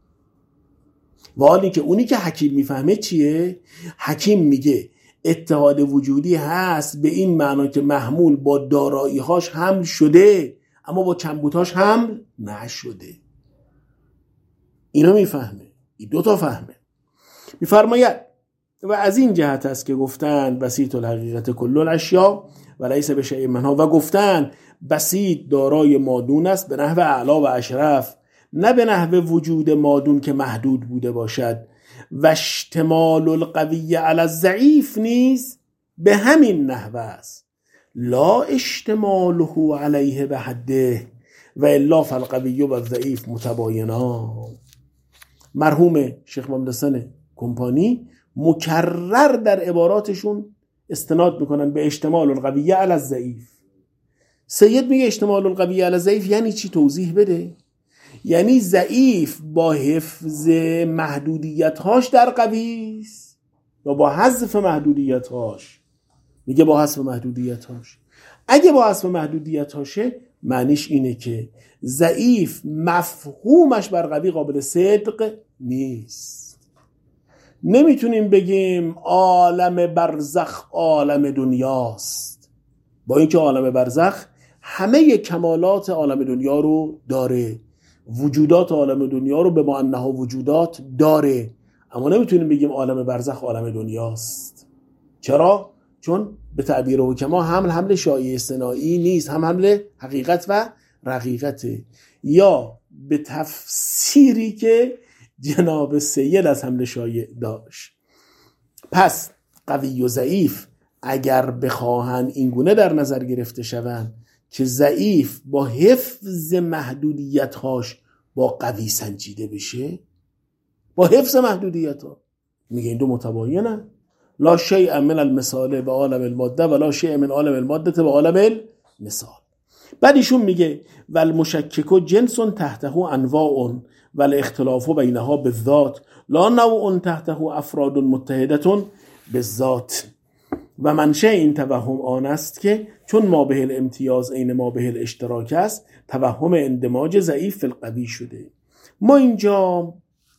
و حالی که اونی که حکیم میفهمه چیه؟ حکیم میگه اتحاد وجودی هست به این معنا که محمول با دارایی‌هاش حمل شده اما با کمبودهاش حمل نشده. اینو میفهمه. این دوتا فهمه. میفرماید و از این جهت است که گفتن بسیط الحقیقت کل الاشیاء و لیس بشیء منها، و گفتن بسیط دارای مادون است به نحو اعلی و اشرف، نه به نحو وجود مادون که محدود بوده باشد. و اشتمال القوی علی الضعیف نیز به همین نحو است، لا اشتماله علیه به حده و الا فالقوی و الضعیف متباینا. مرحوم شیخ محمد حسن کمپانی مکرر در عباراتشون استناد میکنن به اشتمال القوی علی الضعیف. سید میگه اشتمال القوی علی الضعیف یعنی چی؟ توضیح بده. یعنی ضعیف با حفظ محدودیت‌هاش در قوی است یا با حذف محدودیت‌هاش؟ میگه با حذف محدودیت‌هاش. اگه با حذف محدودیت‌هاشه معنیش اینه که ضعیف مفهومش بر قوی قابل صدق نیست. نمیتونیم بگیم عالم برزخ عالم دنیاست، با اینکه عالم برزخ همه کمالات عالم دنیا رو داره، وجودات عالم دنیا رو به معناها وجودات داره، اما نمیتونیم بگیم عالم برزخ عالم دنیاست. چرا؟ چون به تعبیر حکما حمل شایعه اصطناعی نیست، حمل حقیقت و رقیقته. یا به تفسیری که جناب سید از حمل شایع داشت. پس قوی و ضعیف اگر بخواهن اینگونه در نظر گرفته شوند که ضعیف با حفظ محدودیت‌هاش با قوی سنجیده بشه، با حفظ محدودیت‌ها، میگه این دو متباینن. لا شیء من المثال به عالم الماده و لا شیء من عالم الماده به عالم المثال. بعد ایشون میگه والمشکک جنس تحته انواع والاختلاف بینها بالذات لا نوع تحته افراد متحده بالذات. و منشأ این توهم آن است که چون ما به الامتیاز عین ما به الاشتراک است، توهم اندماج ضعیف فی القوی شده. ما اینجا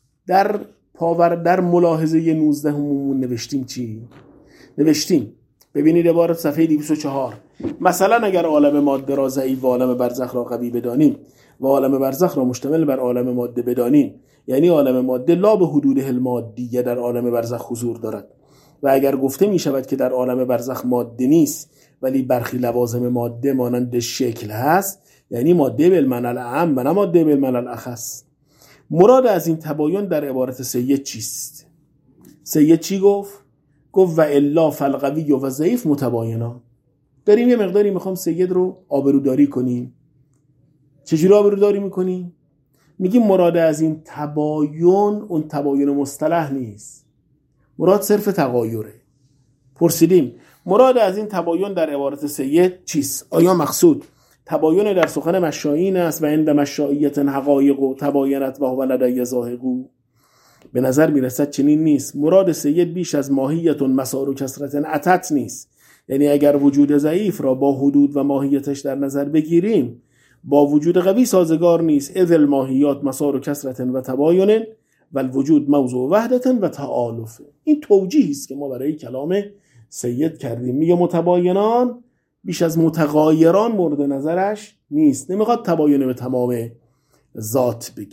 در ملاحظه 19 همون نوشتیم چی؟ نوشتیم ببینید عبارت صفحه 204. مثلا اگر عالم ماده را ضعیف و عالم برزخ را قوی بدانیم و عالم برزخ را مشتمل بر عالم ماده بدانیم، یعنی عالم ماده لا به حدود المادیه در عالم برزخ حضور دارد. و اگر گفته می شود که در عالم برزخ ماده نیست ولی برخی لوازم ماده مانند شکل هست، یعنی ماده بالمعنی الاعم و نه ماده بالمعنی الاخص. مراد از این تباین در عبارت سید چیست؟ سید چی گفت؟ گفت و الا فالقوی و ضعیف متباینا. داریم یه مقداری میخوام سید رو آبروداری کنیم. چجوری آبروداری میکنیم؟ میگیم مراد از این تباین اون تباین مصطلح نیست، مراد صرف تغایره. پرسیدیم مراد از این تباین در عبارت سید چیست؟ آیا مقصود تباین در سخن مشایین است و عند مشاییت حقایق و تباینت و هو لدی زاهق؟ به نظر میرسد چنین نیست. مراد سید بیش از ماهیت مسار و کسرت اتت نیست. یعنی اگر وجود ضعیف را با حدود و ماهیتش در نظر بگیریم با وجود قوی سازگار نیست. اذ الماهیات مسار و کسرت و تباین و الوجود موضوع وحدت و تعالف. این توجیهی است که ما برای کلام سید کردیم. میگه متباینان بیش از متغایران مورد نظرش نیست، نمیخواد تباین به تمام ذات بگه.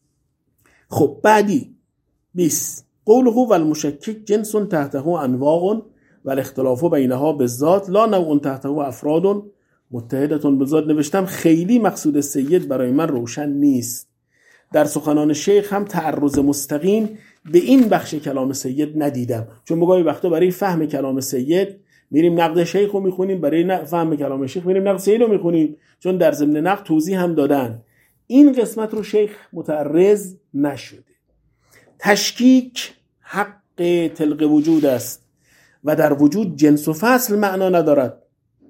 خب بعدی 20 قوله و المشکک جنس تحته انواع و الاختلاف بینها بالذات لا نوع تحته افراد متحده بالذات. نوشتم خیلی مقصود سید برای من روشن نیست. در سخنان شیخ هم تعرض مستقیم به این بخش کلام سید ندیدم، چون بگاهی وقتا برای فهم کلام سید میریم نقد شیخ رو میخونیم، برای فهم کلام شیخ میریم نقد سید رو میخونیم، چون در ضمن نقد توضیح هم دادن. این قسمت رو شیخ متعرض نشده. تشکیک حق تلق وجود است و در وجود جنس و فصل معنا ندارد.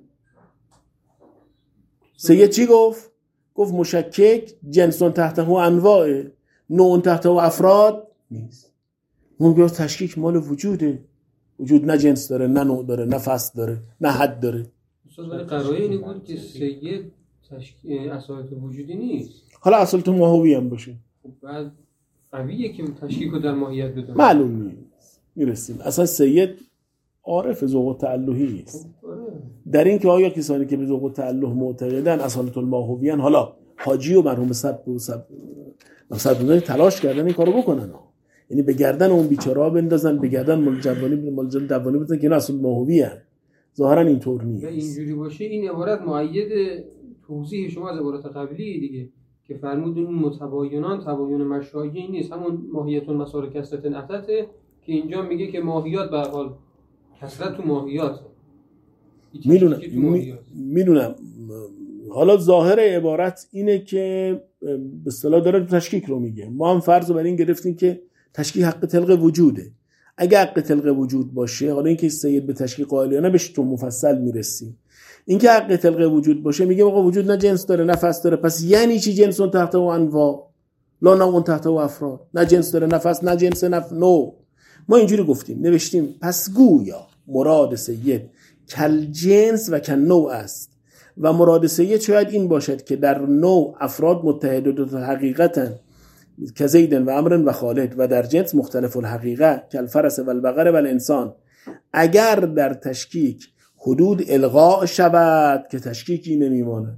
سید چی گفت؟ گفت مشکک جنس تحته انواع، نوع تحته افراد نیست. ممکنه تشکیک مال وجوده، وجود نه جنس داره، نه نوع داره، نه فصل داره، نه حد داره. ولی قراره اینی بود که سید اصالت وجودی نیست. حالا اصالت ماهوی هم باشه، خب بعد قویه که تشکیک رو در ماهیت بدونه. معلوم نیست. میرسیم اصلا سید عارف ذوق التألهی است. در این که آیا کسانی که به ذوق التأله معتقدن اصالت الماهویان، حالا حاجی و مرحوم صدر تلاش کردن این کارو بکنن، یعنی به گردن اون بیچاره‌ها بندازن، به گردن ملجم دوانی بزنن که اینا اصل ماهوی هستن. ظاهرا اینطور نیست. اینجوری باشه این عبارت مؤید توضیح شما از عبارت قبلی دیگه که فرمودون اون متباینان تباین مشاهی نیست، همون ماهیت المسار کسرت عطته که اینجا میگه که ماهیات به هر حال کسرت تو ماهیات. میدونم. حالا ظاهر عبارت اینه که به اصطلاح داره تشکیک رو میگه. ما هم فرض رو بر این گرفتیم که تشکیک حق طلق وجوده. اگه حق طلق وجود باشه، حالا اینکه سید به تشکیک قائل یا نه بهش تو مفصل میرسیم. اینکه حق طلق وجود باشه میگه آقا وجود نه جنس داره نه فصل داره، پس یعنی چی جنسون تحت و انواع لا نوع تحت و افراد، نه جنس داره نه فصل نه جنس نه نوع. ما اینجوری گفتیم نوشتیم پس گویا مراد سید کل جنس و کل نوع است و مراد سید شاید این باشد که در نوع افراد متحد حقیقتا که زیدن و امرن و خالد و در جنس مختلف الحقیقه که الفرس و البقر و الانسان. اگر در تشکیک حدود الغاء شود که تشکیکی نمیماند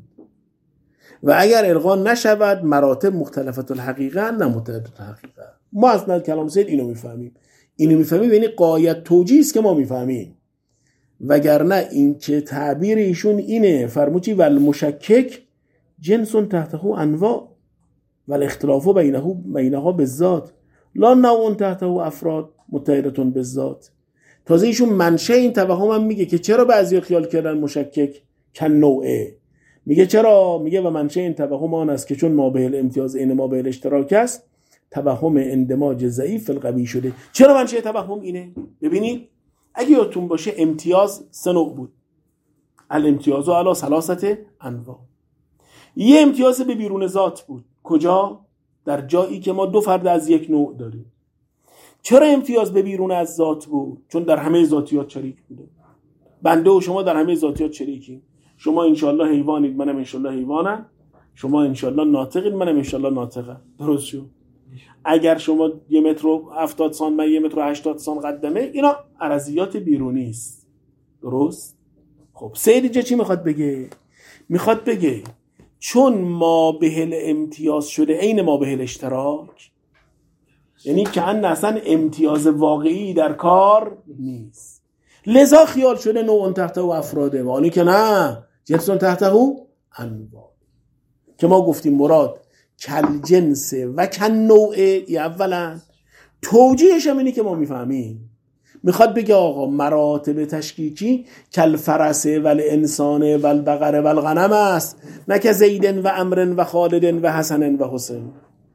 و اگر الغاء نشود مراتب مختلفت الحقیقه نه متحد الحقیقه. ما اصلا کلام سید اینو میفهمیم یعنی غایت توجیه است که ما میفهمیم، وگرنه این که تعبیر ایشون اینه فرموچی والمشکک جنس تحته انواع والاختلاف بینها بالذات لا نوع تحته افراد متحدتون بالذات. تازه ایشون منشه این توهم هم میگه که چرا بعضی خیال کردن مشکک کن نوعه، میگه چرا؟ میگه و منشه این توهم آن است که چون ما به الامتیاز این ما به الاشتراک است توهم اندماج ضعیف القوی شده. چرا منشه توهم اینه؟ ببینید اگه یادتون باشه امتیاز 3 نوع بود، الامتیاز علی ثلاثه انواع. یه امتیاز به بیرون ذات بود. کجا؟ در جایی که ما 2 فرد از یک نوع داریم. چرا امتیاز به بیرون از ذات بود؟ چون در همه ذاتیات شریک بوده. بنده و شما در همه ذاتیات شریکیم. شما انشالله حیوانید، منم انشالله حیوانم. شما انشالله ناطقید، منم انشالله ناطقم. درست شد؟ اگر شما 1.70 سانت من 1.80 سانت قدمه، اینا ارضیات بیرونی است. درست؟ خب سید اینجا چی میخواد بگه؟ میخواد بگه چون ما به امتیاز شده عین ما به اشتراک، یعنی که اصلا امتیاز واقعی در کار نیست، لذا خیال شده نوع تحته و افراده، ولی که نه جنس تحته و انواع. که ما گفتیم مراد کل جنس و کل نوعه اولا توجیهش هم اینه که ما میفهمیم. میخواد بگه آقا مراتب تشکیکی کل فرسه ول انسانه ول بقره ول غنم است، نه که زیدن و امرن و خالدن و حسنن و حسین.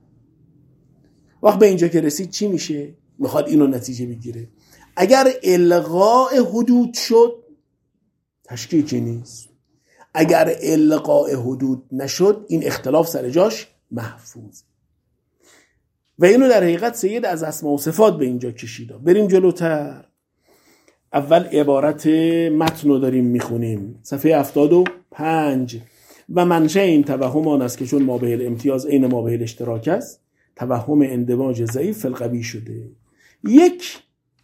وقت به اینجا که رسید چی میشه؟ میخواد اینو نتیجه بگیره. اگر الغاء حدود شد تشکیکی نیست، اگر الغاء حدود نشد این اختلاف سر جاش محفوظ. و اینو در حقیقت سید از اسماء و صفات به اینجا کشیده. بریم جلوتر. اول عبارت متن رو داریم میخونیم، صفحه 75. و منشه این توهم آن است که چون ما به الامتیاز عین ما به الاشتراک است توهم اندماج ضعیف القوی شده. یک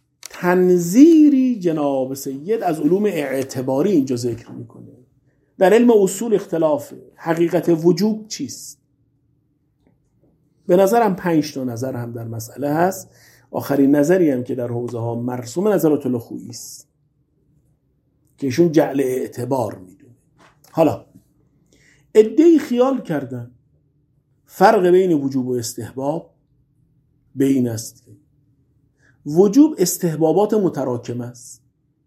تنظیری جناب سید از علوم اعتباری اینجا ذکر میکنه. در علم اصول اختلاف حقیقت وجوب چیست؟ به نظرم 5 تا نظر هم در مسئله هست. آخرین نظری هم که در حوزه ها مرسوم نظرات الخویی است که ایشون جعل اعتبار میدونه. حالا عده‌ای خیال کردن فرق بین وجوب و استحباب به این است که وجوب استحبابات متراکم است.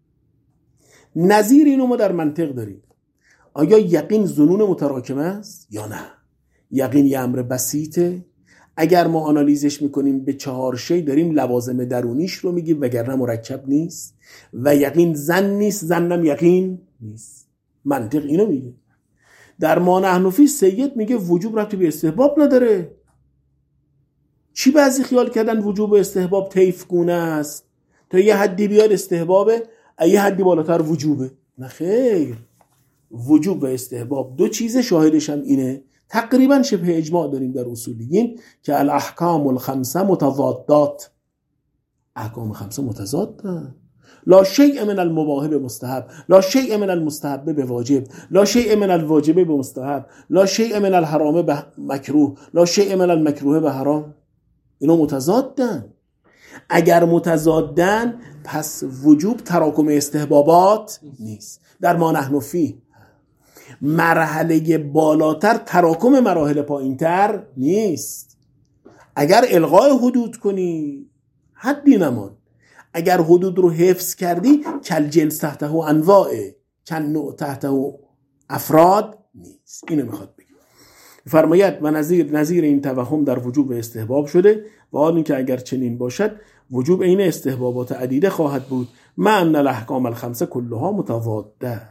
نظیر اینو ما در منطق داریم. آیا یقین ظنون متراکمه است یا نه؟ یقین یه امر بسیطه. اگر ما آنالیزش میکنیم به 4 شی داریم لوازم درونیش رو میگیم، وگرنه مرکب نیست. و یقین ظن نیست، ظنم یقین نیست. منطق اینو میگه. در ما نحن فی سید میگه وجوب ربطی به استحباب نداره. چی بعضی خیال کردن وجوب و استحباب طیف گونه است، تا یه حدی بیاد استحبابه، یه حدی بالاتر وجوبه. نه خیر، وجوب و استحباب دو چیزه، شاهدش هم اینه تقریبا شبه اجماع داریم در اصولیین که الاحکام الخمسه متضادات، احکام خمسه متضادن. لا شیء من المباح بمستحب، لا شیء من المستحب بواجب، لا شیء من الواجب بمستحب، لا شیء من الحرام بمکروه، لا شیء من المکروه بحرام. اینا متضادن. اگر متضادن پس وجوب تراکم استحبابات نیست. در ما نحن فیه مرحله بالاتر تراکم مراحل پایینتر نیست. اگر الغای حدود کنی حدی نمان، اگر حدود رو حفظ کردی کل جنس تحته انواع کل نوع تحته افراد نیست. اینو میخواد بگه. فرماید و نظیر این توهم در وجوب استحباب شده و حال این که اگر چنین باشد وجوب این استحبابات عدیده خواهد بود، مع ان الاحکام الخمسه کلها متضاده.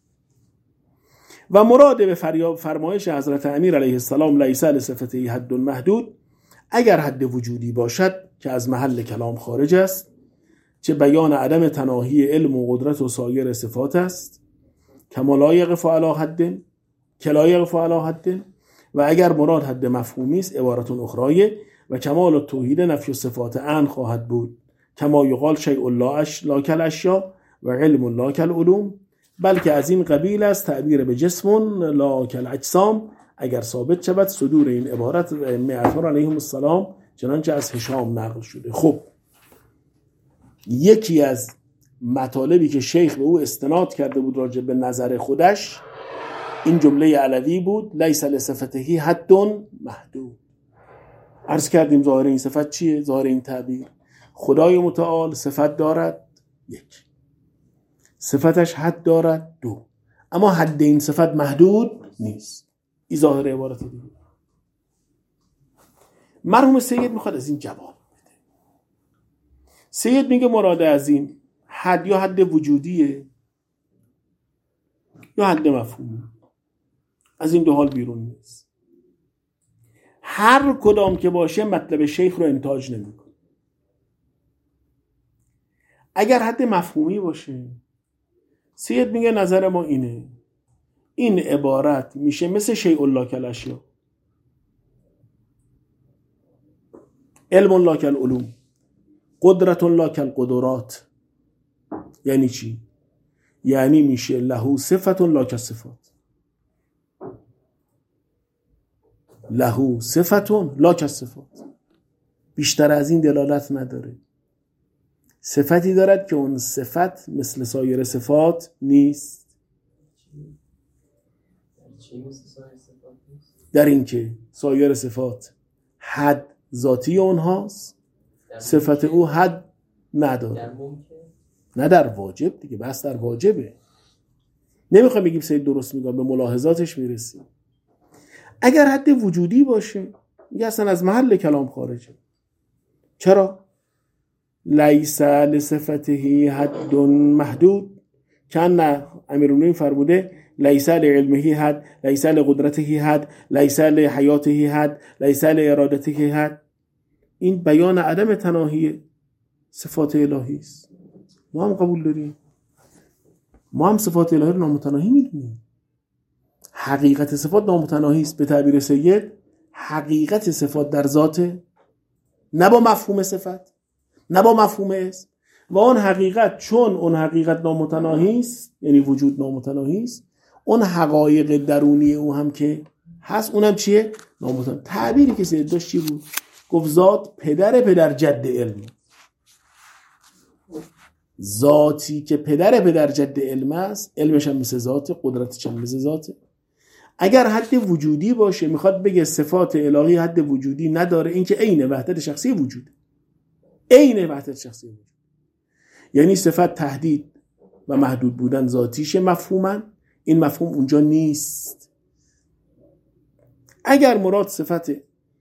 و مراد به فرمایش حضرت امیر علیه السلام لیس لصفته حد محدود، اگر حد وجودی باشد که از محل کلام خارج است، چه بیان عدم تناهی علم و قدرت و سایر صفات است، کما لا یقف علی حد کلا یقف علی حد، و اگر مراد حد مفهومی است عبارت اخرای و کمال التوحید نفی صفات عن خواهد بود، کما یقال شیء لا کالاشیاء و علم لا کالعلوم، بلکه از این قبیل است تعبیر به جسم لا کالاجسام اگر ثابت شود صدور این عبارت ائمه علیهم السلام چنانچه از هشام نقل شده. خب یکی از مطالبی که شیخ به او استناد کرده بود راجع به نظر خودش این جمله علوی بود لیس لصفته حد محدود. عرض کردیم ظاهر این صفت چیه؟ ظاهر این تعبیر خدای متعال صفت دارد یک، صفتش حد دارد دو، اما حد این صفت محدود نیست. این ظاهر عبارت دیگه. مرحوم سید میخواد از این جواب بده. سید میگه مراد از این حد یا حد وجودیه یا حد مفهومی، از این دو حال بیرون نیست. هر کدام که باشه مطلب شیخ رو انتاج نمیکنه. اگر حد مفهومی باشه سید میگه نظر ما اینه، این عبارت میشه مثل شیء لا کالاشیاء، علم لا کالعلوم، قدرت لا کالقدرات. یعنی چی؟ یعنی میشه له صفت لا کالصفات، له صفت لا کالصفات. بیشتر از این دلالت نداره. صفتی دارد که اون صفت مثل سایر صفات نیست. در این که سایر صفات حد ذاتی اونهاست، صفت او حد نداره. نه در واجب دیگه، بس در واجبه. نمیخوام بگیم سید درست میگم، به ملاحظاتش میرسیم. اگر حد وجودی باشه میگه اصلا از محل کلام خارجه. چرا؟ لیس لصفته حد محدود، کان امیرالمومنین فرموده لیس لعلمه حد، لیس لقدرته حد، لیس لحیاته حد، لیس لارادته حد. این بیان عدم تناهی صفات الهی است. ما هم قبول داریم، ما هم صفات الهی رو نامتناهی میدونیم. حقیقت صفات نامتناهی است. به تعبیر سید حقیقت صفات در ذات، نه با مفهوم صفت، نه با مفهوم اسم. و اون حقیقت چون اون حقیقت نامتناهی است، یعنی وجود نامتناهی است، اون حقایق درونی او هم که هست اونم چیه؟ نامتناهی. تعبیری که سید داشت چی بود؟ گفت ذات پدر جد علم. ذاتی که پدر جد علم است، علمش هم مثل ذات، قدرتش هم مثل ذات. اگر حد وجودی باشه میخواد بگه صفات الهی حد وجودی نداره، این که عین وحدت شخصی وجود، عین وحدت شخصی وجود. یعنی صفت تهدید و محدود بودن ذاتیشه مفهوما، این مفهوم اونجا نیست. اگر مراد صفت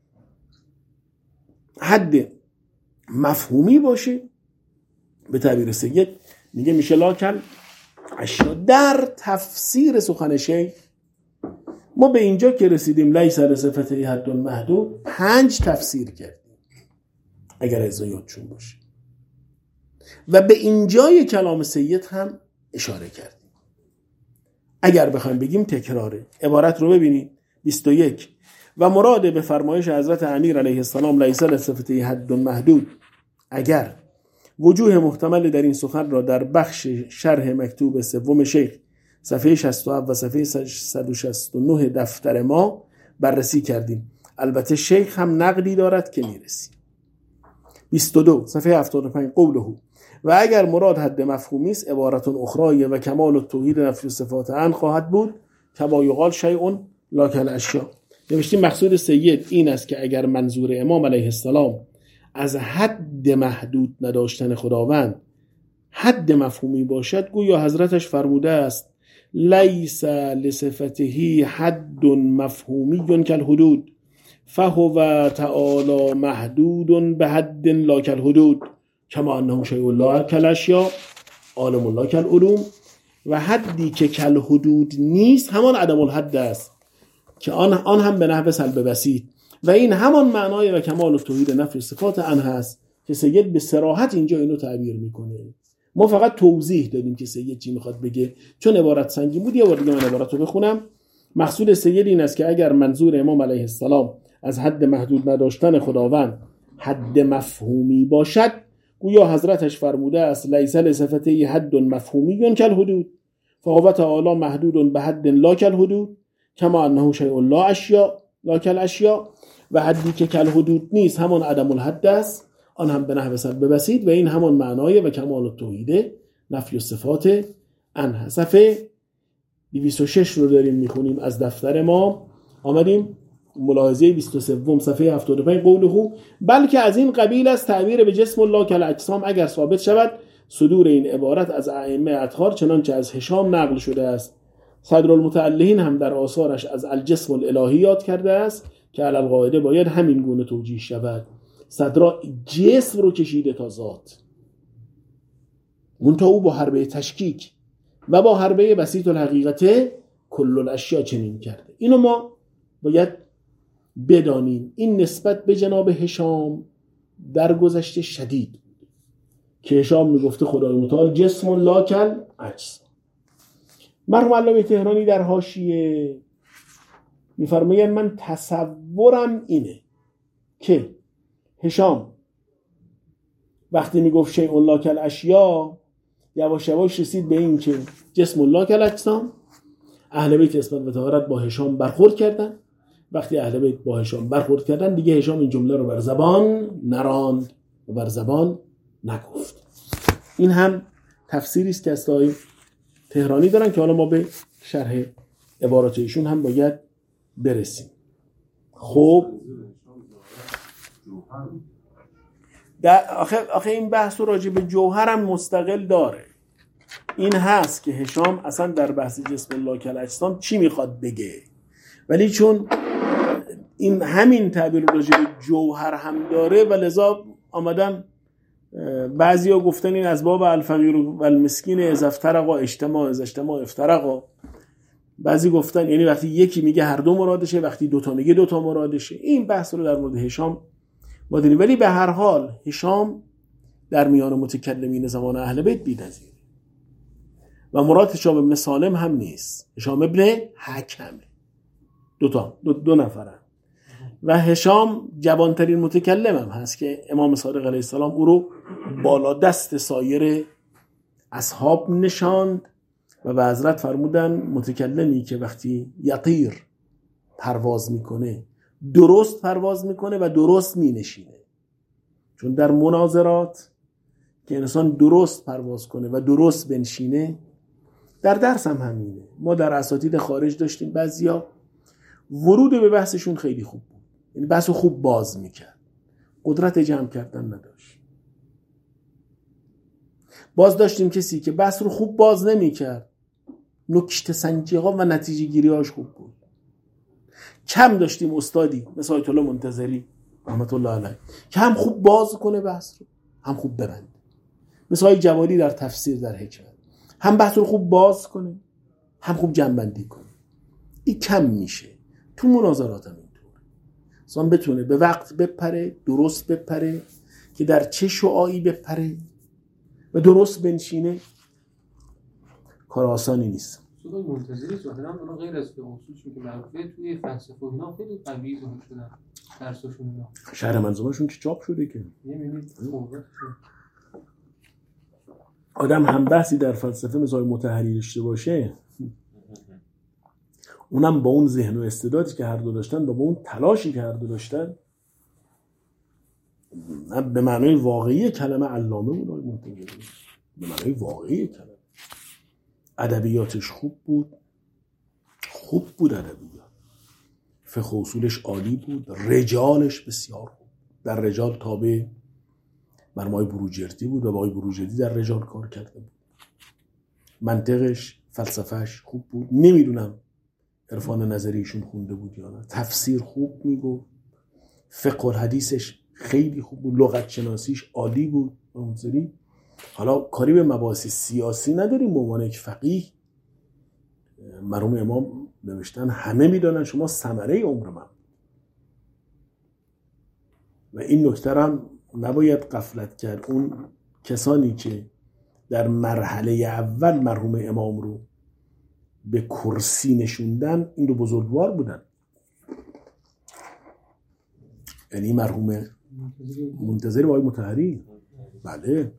حد مفهومی باشه به تعبیر سید میگه میشه لاکل اشیا. در تفسیر سخن شیخ ما به اینجا که رسیدیم لیس لصفته حد محدود 5 تفسیر کردیم. اگر از یادشون باشه. و به اینجای کلام سید هم اشاره کردیم. اگر بخوایم بگیم تکراره. عبارت رو ببینید 21 و مراد به فرمایش حضرت امیر علیه السلام لیس لصفته حد محدود. اگر وجوه محتمل در این سخن را در بخش شرح مکتوب سوم شیخ صفحه 67 و صفحه 169 دفتر ما بررسی کردیم، البته شیخ هم نقدی دارد که میرسی. 22 صفحه 75 قوله و اگر مراد حد مفهومی است عبارت اخرى و کمال التوحید نفی صفات عن خواهد بود کما یقال شیء لا کالاشیاء. نوشتیم مقصود سید این است که اگر منظور امام علیه السلام از حد محدود نداشتن خداوند حد مفهومی باشد، گویا حضرتش فرموده است لیس لصفته حد مفهومی کالحدود فهو تعالی محدود به حد لا کالحدود کما انه شیء لا کالاشیاء عالم لا کالعلوم. و حدی که کالحدود نیست همان عدم الحد است که آن هم به نحو سلب بسیط و این همان معنای و کمال توحید نفی صفات عن هست که سید به صراحت اینجا اینو تعبیر میکنه. ما فقط توضیح دادیم که سید چی میخواد بگه، چون عبارت سنگین بود. یه بار دیگه من عبارت رو بخونم. مقصود سید این است که اگر منظور امام علیه السلام از حد محدود نداشتن خداوند حد مفهومی باشد، گویا حضرتش فرموده است لیس لصفته حد مفهومی کالحدود فهو تعالی محدود به حد لا کالحدود کما انه شیء لا کالاشیاء. و حدی که کالحدود نیست همان عدم الحد است، آن هم به نحو سلب بسیط و این همان معنای و کمال التوحید نفی الصفات عنه. صفحه 206 رو داریم میخونیم از دفتر ما. آمدیم ملاحظه 23 صفحه 75 قوله بلکه از این قبیل است تعبیر به جسم الله کالاجسام اگر ثابت شود صدور این عبارت از ائمه اطهار چنانچه از هشام نقل شده است. صدرالمتعلهین هم در آثارش از الجسم الالهی یاد کرده است که علی القاعده باید همین گونه توجیه شود. صدرا جسم رو کشیده تا ذات، منتها او با حربه تشکیک و با حربه بسیط الحقیقت کل الاشیاء چنین کرده. اینو ما باید بدانیم. این نسبت به جناب هشام در گذشته شدید بود که هشام میگفته خدای متعال جسم لا کالاجسام. مرحوم علامه طهرانی در حاشیه میفرمایند من تصورم اینه که هشام وقتی میگفت شیء لا کالاشیاء یواش یواش رسید به این که جسم لا کالاجسام. اهل بیت اسمت و طهارت با هشام برخورد کردن. وقتی اهل بیت با هشام برخورد کردن دیگه هشام این جمله رو بر زبان نراند و بر زبان نگفت. این هم تفسیری است که از آقای طهرانی دارن که حالا ما به شرح عبارات ایشون هم باید برسیم. خب آخه این بحث رو راجع به جوهر هم مستقل داره. این هست که هشام اصلا در بحث جسم الله کالاجسام چی میخواد بگه، ولی چون این همین تعبیر راجع به جوهر هم داره و لذا آمدن بعضیا گفتن این از باب الفقیر و المسکین اذا افترقا اجتماع اذا اجتماع افترقا. بعضی گفتن یعنی وقتی یکی میگه هر دو مرادشه، وقتی دوتا میگه دوتا مرادشه. این بحث رو در مورد هشام ما داریم، ولی به هر حال هشام در میان متکلمین زمان اهل بیت بی‌نظیره و مراد هشام ابن سالم هم نیست، هشام ابن حکمه. دو نفرن و هشام جوانترین متکلم هم هست که امام صادق علیه السلام او رو بالا دست سایر اصحاب نشاند و به حضرت فرمودن متکلمی که وقتی یطیر پرواز میکنه درست پرواز میکنه و درست مینشینه. چون در مناظرات که انسان درست پرواز کنه و درست بنشینه، در درس هم همینه. ما در اساتید خارج داشتیم بعضیا ورود به بحثشون خیلی خوب بود، یعنی بحثو خوب باز میکرد، قدرت جمع کردن نداشت. باز داشتیم کسی که بحث رو خوب باز نمیکرد، نکته سنجی ها و نتیجه گیری هاش خوب بود. کم داشتیم استادی مثل آیت الله منتظری رحمت الله علیه که هم خوب باز کنه بحث رو هم خوب ببنده، مثل آقای جوالی در تفسیر در حکمت، هم بحث رو خوب باز کنه هم خوب جمع بندی کنه. این کم میشه تو مناظرات هم اینطور، انسان بتونه به وقت بپره، درست بپره که در چه شعاعی بپره و درست بنشینه کار آسانی نیست. اصول منتظری ظاهرا اونا غیر از به اصولشون که معروفه توی فلسفه و اینا خیلی قوی ظاهر شدن درسشون اینا. شرح منظومه‌شون که چاپ شده که نمی‌بینید آدم هم بحثی در فلسفه مثل مطهری داشته باشه، اونم با اون ذهن و استعدادی که هر دو داشتن و با اون تلاشی که هر دو داشتن به معنای واقعی کلمه علامه بود. آقای منتظری به معنای واقعی کلمه ادبیاتش خوب بود ادبیات، فقه اصولش عالی بود، رجالش بسیار خوب، در رجال تابع مرمای بروجردی بود و با آقای بروجردی در رجال کار کرده بود. منطقش، فلسفهش خوب بود. نمیدونم عرفان نظریشون خونده بود یا نه. تفسیر خوب میگفت، فقه الحدیثش خیلی خوب بود، لغت شناسیش عالی بود. منظری حالا کاری به مباحث سیاسی نداریم، به عنوان یک فقیه مرحوم امام نوشتن همه میدونن شما ثمره عمر من، و این نکته هم نباید غفلت کرد. اون کسانی که در مرحله اول مرحوم امام رو به کرسی نشوندن این دو بزرگوار بودن، یعنی مرحوم منتظری و آقای مطهری. بله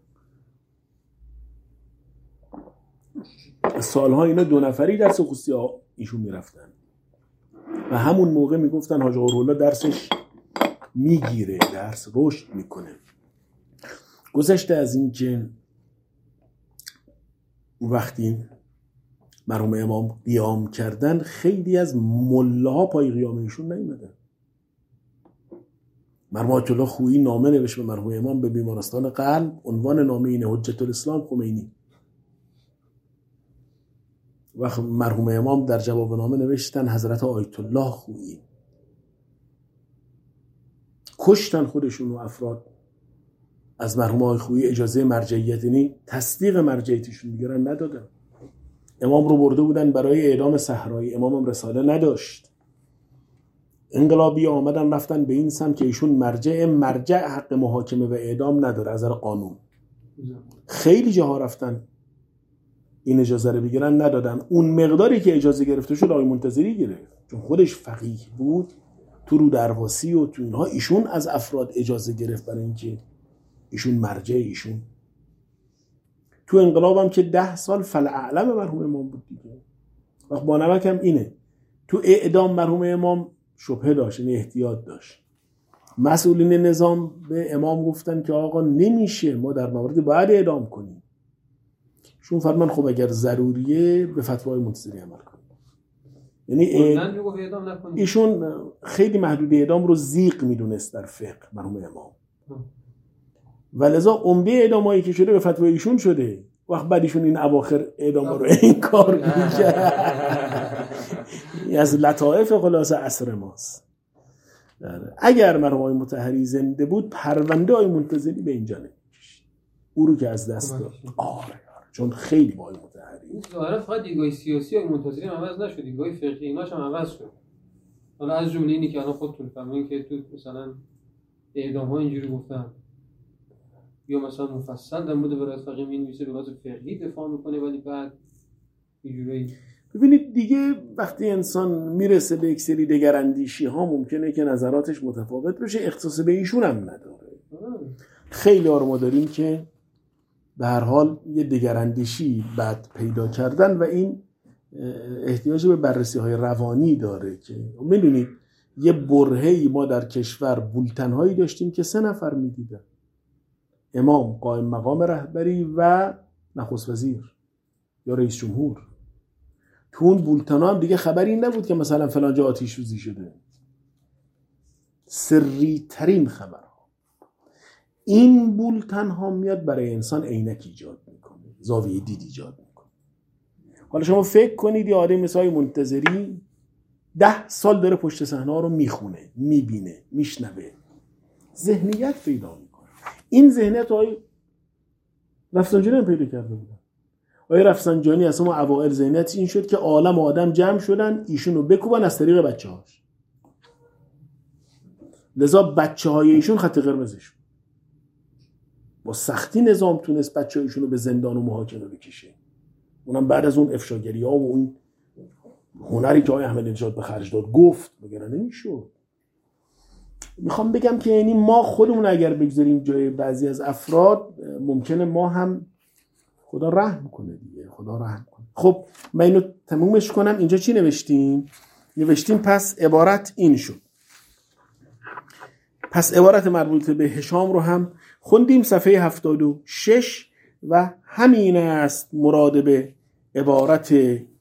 سالها اینا دو نفری درس خصوصی ایشون میرفتن و همون موقع میگفتن حاج قربالله درسش میگیره، درس رشد میکنه. گذشته از این که وقتی مرحوم امام قیام کردن خیلی از ملاها پای قیام ایشون نیومدن. مرحوم آیت الله خویی نامه نوشت به مرحوم امام به بیمارستان قلب، عنوان نامه اینه حجت الاسلام خمینی. وقت مرحوم امام در جواب نامه نوشتن حضرت آیت الله خویی. کشتن خودشون و افراد از مرحوم آقای خویی اجازه مرجعیت، یعنی تصدیق مرجعیتشون میگیرن، ندادن. امام رو برده بودن برای اعدام صحرایی، امام هم رساله نداشت. انقلابی آمدن رفتن به این سمت که ایشون مرجع حق محاکمه و اعدام نداره از نظر قانون. خیلی جاها رفتن این اجازه رو بگیرن، ندادن. اون مقداری که اجازه گرفته شد آقای منتظری گرفت، چون خودش فقیه بود تو رو درواسی و تو اینها. ایشون از افراد اجازه گرفت برای اینکه ایشون مرجع ایشون. تو انقلاب هم که 10 سال فلاعلم مرحوم امام بود دیگه. وقت با نمک هم اینه، تو اعدام مرحوم امام شبهه داشت، یعنی احتیاط داشت. مسئولین نظام به امام گفتن که آقا نمیشه، ما در موارد باید اعدام کنیم. شون فرمان خب اگر ضروریه به فتوای منتظری عمل کنیم. یعنی ایشون خیلی محدود اعدام رو زیغ میدونست در فقه مرحوم امام، ولذا عمده اعدامایی که شده به فتوای ایشون شده. وقت بعد ایشون این اواخر اعدام رو این کار میکرد. از لطائف خلاصه عصر ماست. اگر مرحوم آقای مطهری زنده بود پرونده آقای منتظری به اینجا نمیکشید، او رو که از دست داد. چون خیلی با آقای مطهری ظاهرا فقط دیدگاه سیاسی آقای منتظری هم عوض نشد، دیدگاه فقهی ایناش هم عوض شد. حالا از جمله اینی که الان خودتون فهمیدین که تو مثلا اعدام‌ها اینجوری گفتن، یا مثلا مفصل در مورد ولایت فقیه می‌نویسه به لحاظ فقهی دفاع میکنه، ولی بعد اینجوری. ببینید دیگه وقتی انسان میرسه به یک سری دگراندیشی ها ممکنه که نظراتش متفاوت بشه، اختصاص به ایشون هم نداره. خیلی ها رو ما داریم که به هر حال یه دگراندیشی بعد پیدا کردن و این احتیاج به بررسی های روانی داره. که میدونید یه برهه‌ای ما در کشور بولتن هایی داشتیم که 3 نفر میدیدن، امام، قائم مقام رهبری و نخست وزیر یا رئیس جمهور. تو اون بولتن ها هم دیگه خبری نبود که مثلا فلان جا آتش سوزی شده، سری ترین خبرها. این بولتن ها میاد برای انسان عینک ایجاد میکنه، زاویه دید ایجاد میکنه. حالا شما فکر کنید یه آدم مثل منتظری 10 سال داره پشت صحنه ها رو میخونه، میبینه، میشنوه، ذهنیت پیدا میکنه. این ذهنیت های رفسنجانی هم پیدا کرده بودن. آقای رفسنجانی از ما اوائل ذهنیت این شد که عالم و آدم جمع شدن ایشون رو بکوبن از طریق بچه هاش، لذا بچه های ایشون خط قرمزش بود. با سختی نظام تونست بچه‌هایشون رو به زندان و محاکمه بکشه، اونم بعد از اون افشاگری‌ها و اون هنری که آقای احمدی نژاد به خرج داد گفت، مگر نمیشد. میخوام بگم که یعنی ما خودمون اگر بگذاریم جای بعضی از افراد ممکنه ما هم خدا رحم کنه دیگه، خدا رحم کنه. خب من اینو تمومش کنم. اینجا چی نوشتیم؟ نوشتیم پس عبارت این شد. پس عبارت مربوط به هشام رو هم خوندیم صفحه 76 و همین است مراد به عبارت.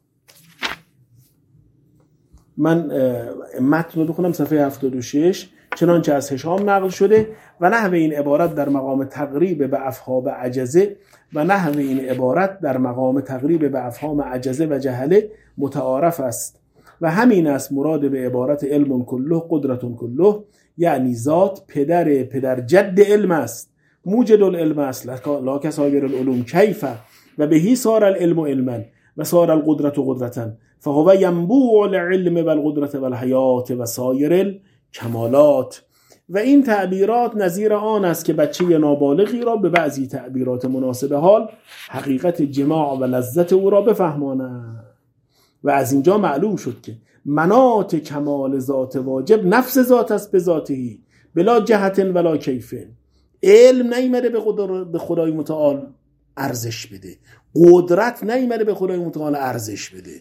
من متن رو بخونم صفحه 76. چنانچه از هشام نقل شده و نحو این عبارت در مقام تقریب به افهام عجزه و نحو این عبارت در مقام تقریب به افهام عجزه و جهله متعارف است و همین است مراد به عبارت علم کله قدرت کله، یعنی ذات پدر جد علم است، موجد العلم است لا کسایر العلوم کیف و بهی صار العلم علما و صار القدرت قدرتا فهو ینبوع العلم والقدرت والحیات و سایر الکمالات. و این تعبیرات نظیر آن است که بچه نابالغی را به بعضی تعبیرات مناسب حال حقیقت جماع و لذت او را بفهماند. و از اینجا معلوم شد که مناط کمال ذات واجب نفس ذات است به ذاتهی بلا جهت ولا کیف. علم نیامده به خدای متعال ارزش بده، قدرت نیامده به خدای متعال ارزش بده،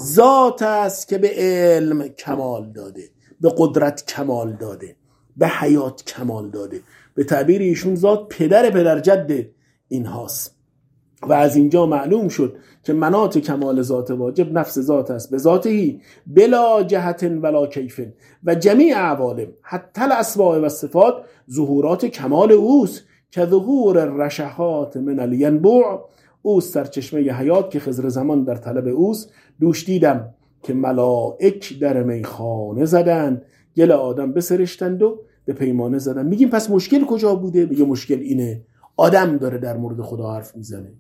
ذات است که به علم کمال داده، به قدرت کمال داده، به حیات کمال داده. به تعبیر ایشون ذات پدر جد این هاست. و از اینجا معلوم شد که مناط کمال ذات واجب نفس ذات است به ذاتهی بلا جهت ولا کیف و جمیع عوالم حتی الاسماء و صفات ظهورات کمال اوست که ظهور رشحات من الینبوع اوست سرچشمه حیات که خضر زمان در طلب اوست. دوش دیدم که ملائک در میخانه زدند گل آدم بسرشتند و به پیمانه زدند. میگیم پس مشکل کجا بوده؟ میگه مشکل اینه آدم داره در مورد خدا حرف میزنه.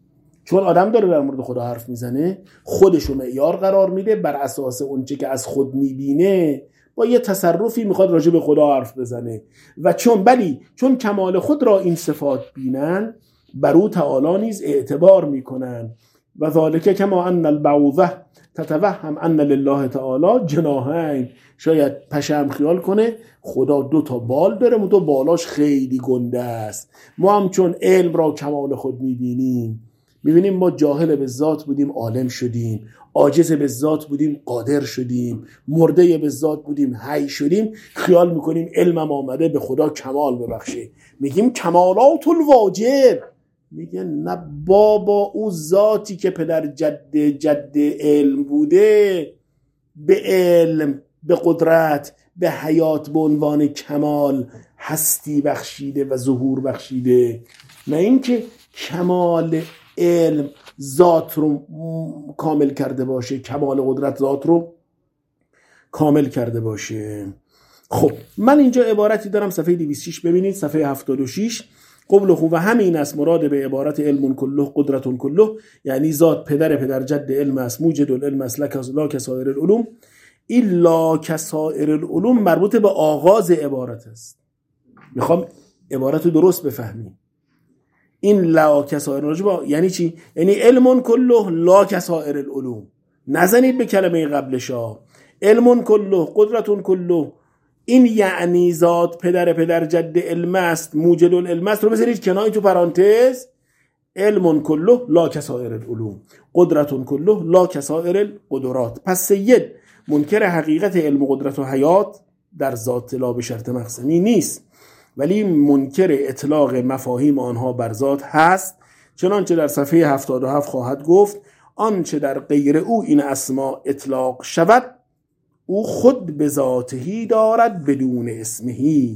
چون آدم داره در مورد خدا حرف میزنه خودشو معیار قرار میده، بر اساس اونچه که از خود میبینه با یه تصرفی میخواد راجع به خدا حرف بزنه. و چون کمال خود را این صفات بینن بر او تعالی نیز اعتبار میکنن. و ذالک کما ان البعوضه تتوهم ان لله تعالی جناحین. شاید پشم خیال کنه خدا 2 تا بال داره، اون 2 بالاش خیلی گنده است. ما هم چون علم را کمال خود میبینیم ما جاهل به ذات بودیم عالم شدیم، عاجز به ذات بودیم قادر شدیم، مرده به ذات بودیم حی شدیم، خیال میکنیم علمم آمده به خدا کمال ببخشه، میگیم کمالات الواجب. میگه نه بابا، او ذاتی که پدر جد علم بوده به علم، به قدرت، به حیات به عنوان کمال هستی بخشیده و ظهور بخشیده، نه اینکه کمال علم ذات رو کامل کرده باشه، کمال قدرت ذات رو کامل کرده باشه. خب من اینجا عبارتی دارم صفحه 206 ببینید، صفحه 76 قبل خوب و همین است مراد به عبارت علم کله قدرت کله، یعنی ذات پدر جد علم است، موجد العلم است لا کسائر العلوم. این لا کسائر العلوم مربوط به آغاز عبارت است. میخوام عبارت رو درست بفهمیم. این لا کسائر العلوم یعنی چی؟ یعنی علم کله لا کسائر العلوم. نزنید به کلمه قبلشا. علم کله قدرت کله، این یعنی ذات پدر جد علم است، موجد العلم است رو بذارید کنار تو پرانتز. علم کله لا کسائر العلوم، قدرت کله لا کسائر القدرات. پس سید منکر حقیقت علم و قدرت و حیات در ذات لا به شرط مقسمی نیست، ولی منکر اطلاق مفاهیم آنها بر ذات هست، چنانچه در صفحه 77 خواهد گفت آنچه در غیر او این اسما اطلاق شود او خود به ذاتهی دارد بدون اسمهی.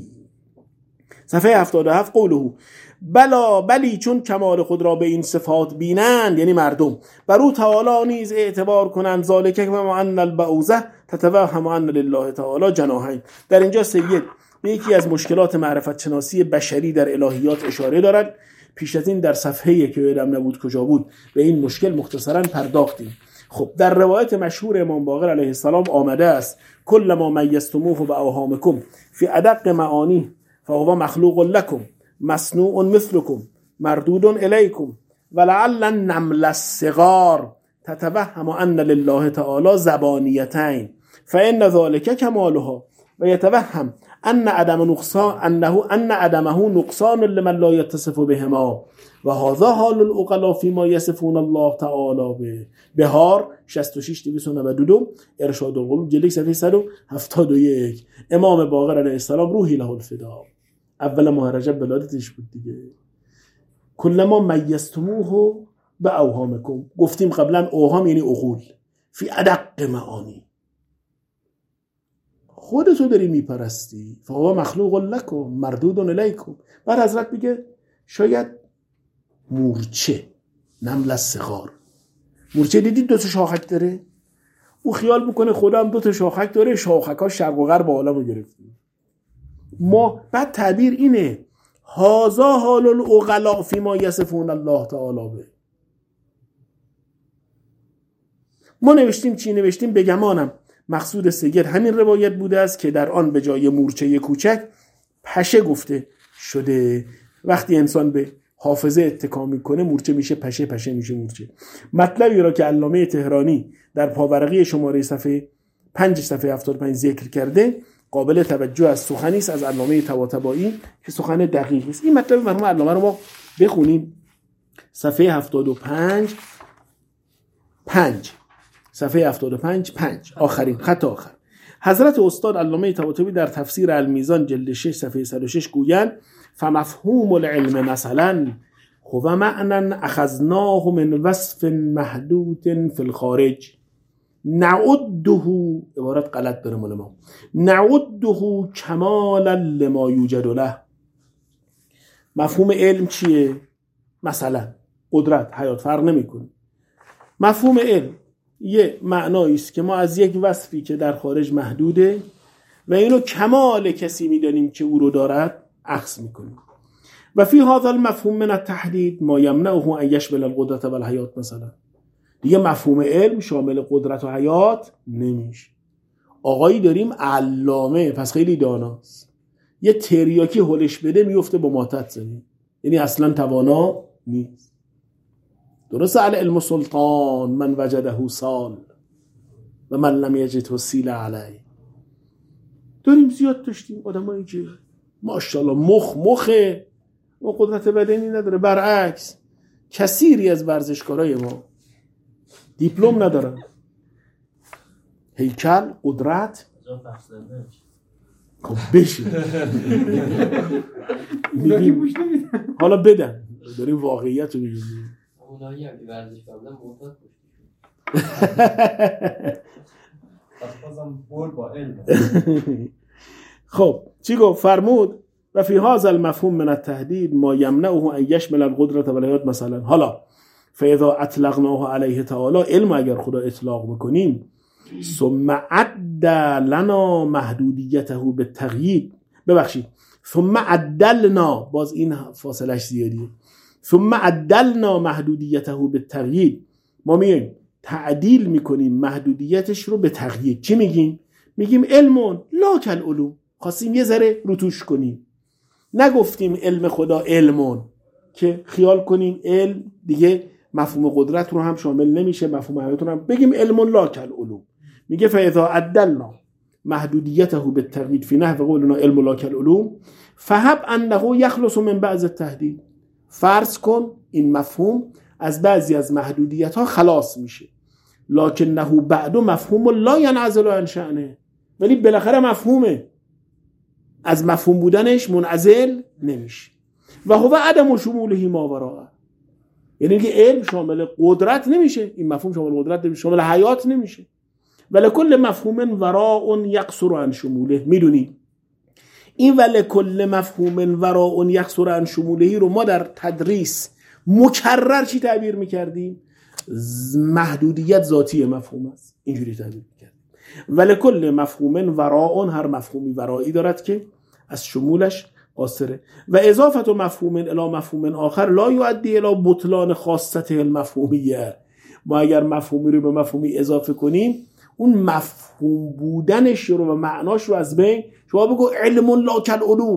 صفحه 77 قوله بلی چون کمال خود را به این صفات بینند، یعنی مردم، بر او تعالی نیز اعتبار کنند. ذالک کما ان البعوضه تتوهم ان لله تعالی جناحین. در اینجا سید به یکی از مشکلات معرفت شناسی بشری در الهیات اشاره دارد. پیش از این در صفحه‌ای که یادم نبود کجا بود به این مشکل مختصراً پرداختیم. خب در روایت مشهور امام باقر علیه السلام آمده است کل ما میزتموه باوهامکم فی ادق معانی فهو مخلوق لکم مصنوع مثلكم مردود الیکم ولعل النمل الصغار تتوهم ان لله تعالی زبانیتین فان ذلك کمالها و یتوهم ان عدمه نقصان لمن لا يتصف بهما و هذا حال العقلاء فيما يصفون الله تعالی به. بهار 66-292 ارشاد القلوب جلد صفحه 171. امام باقر علیه السلام روحی له الفدا. اول ماه رجب ولادتش بود دیگه. کلما میزتموه به اوهامکم، گفتیم قبلا اوهام یعنی عقول، فی ادق معانی، خودتو داری میپرستی، فهو مخلوق لکم مردود الیکم. بعد حضرت میگه شاید مورچه، نمل الصغار، مورچه دیدید 2 تا شاخک داره، او خیال میکنه خدا هم 2 تا شاخک داره، شاخک‌ها شرق و غرب عالمو گرفته. ما بعد تعبیر اینه هازا حال العقلاء فیما یصفون الله تعالی به. ما نوشتیم چی نوشتیم؟ به گمانم مقصود سید همین روایت بوده است که در آن به جای مورچه کوچک پشه گفته شده. وقتی انسان به حافظه اتکا میکنه مورچه میشه پشه، پشه میشه مورچه. مطلبی را که علامه طهرانی در پاورقی شماره صفحه 5 صفحه 75 ذکر کرده قابل توجه از سخنی است از علامه طباطبایی که سخن دقیقی است. این مطلب مرحوم علامه رو ما بخونیم. صفحه 75 5 صفحه 75 5 آخرین خط آخر. حضرت استاد علامه طباطبایی در تفسیر المیزان جلد 6 صفحه 106 گویند فمفهوم العلم مثلا هو معنی اخذناه من وصف محدود فی الخارج نعده، عبارت غلط داره مال ما، نعده کمالا لما یوجد له. مفهوم علم چیه؟ مثلا قدرت، حیات، فرق نمیکنه. مفهوم علم یه معنایی است که ما از یک وصفی که در خارج محدوده و اینو کمال کسی میدانیم که او رو دارد اخذ میکنیم. و فی هذا المفهوم من التحدید ما یمنعه ان یشمل القدرت و الحیات. مثلا دیگه مفهوم علم شامل قدرت و حیات نمیشه. آقایی داریم علامه، پس خیلی داناست، یه تریاکی هلش بده میفته با ماتت زنی، یعنی اصلا توانا نیست. درسته العلم سلطان من وجده سال و من لم یجده سیل علی. داریم زیاد داشتیم آدمایی که ماشاءالله مخه و قدرت بدنی نداره، برعکس کثیری از ورزشکارای ما دیپلم ندارن، هیکل، قدرت خب بشه حالا بدن، داریم واقعیت رو میگیم. اونایی هم که ورزش کردن معتاد بازم برد با علم. خب چی گفت؟ فرمود و فی هذا المفهوم من التهدید ما یمنعه ان یشمل القدرت والحیات. مثلا حالا فاذا اطلقناه علیه تعالی، علم اگر خدا اطلاق بکنیم، ثم عد لنا محدودیته بالتقیید، ببخشید ثم عدلنا، باز این فاصلش زیادیه، ثم عدلنا محدودیته بالتقیید، ما میگیم تعدیل میکنیم محدودیتش رو به تقیید. چی میگیم؟ میگیم علمون لا کالعلوم، خواستیم یه ذره روتوش کنیم، نگفتیم علم خدا علمون که خیال کنیم علم دیگه مفهوم قدرت رو هم شامل نمیشه، مفهوم حیات رو هم بگیم علم لا کالعلوم. میگه فاذا عدلنا محدودیته بالتقیید فی نحو قولنا علم لا کالعلوم فهب انه یخلص من بعض التهدید. فرض کن این مفهوم از بعضی از محدودیت ها خلاص میشه، لکنه بعد مفهوم لا ینعزل عن شأنه، ولی بالاخره مفهومه، از مفهوم بودنش منعزل نمیشه. و هو عدم شموله ما وراءه، یعنی که علم شامل قدرت نمیشه، این مفهوم شامل قدرت نمیشه، شامل حیات نمیشه. ولکل مفهوم وراء یقصر عن شموله. میدونی این ولکل مفهوم وراء یقصر عن شموله رو ما در تدریس مکرر چی تعبیر میکردیم؟ محدودیت ذاتی مفهوم است، اینجوری تعبیر میکردیم. ولکل مفهوم وراء، هر مفهومی ورایی دارد که از شمولش قاصره. و اضافت مفهوم الی مفهوم آخر لا یؤدی الی بطلان خاصته المفهومیه. ما اگر مفهومی رو به مفهومی اضافه کنیم اون مفهوم بودنش رو و معناش رو از بین، شما بگو علم لا کالعلوم،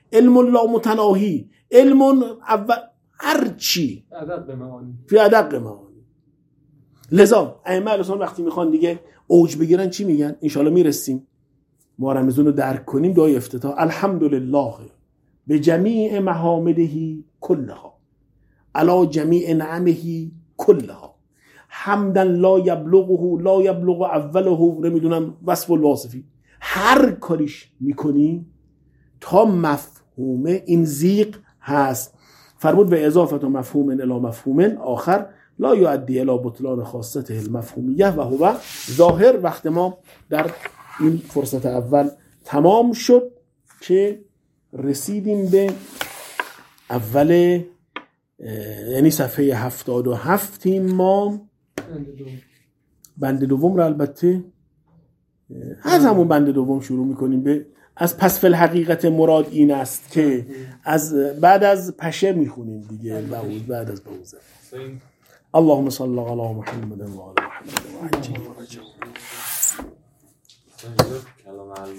علم لا متناهی، علم اول، هر چی ادق معانی فی ادق معانی. لذا ائمه اهل سنت وقتی میخوان دیگه اوج بگیرن چی میگن؟ انشالله میرسیم ما رمضان رو درک کنیم. دعای افتتاح: الحمدلله به جمیع محامده کلها علی جمیع نعمه کلها حمدا لا یبلغ اوله، نمیدونم وصف الواصفی. هر کاریش میکنی تا مفهوم این زیغ هست. فرمود به اضافت و مفهوم الی مفهوم آخر لا یؤدی الی بطلان خاصته المفهومیه و هو ظاهر. وقت ما در این فرصت اول تمام شد که رسیدیم به اول، یعنی صفحه 77 ما بند دوم رو البته از همون بند دوم شروع میکنیم به از پس فی الحقیقت مراد این است که از بعد از پشه میخونیم دیگه بعد از بوزه. اللهم صل علی محمد و علی محمد و عجل فرجه.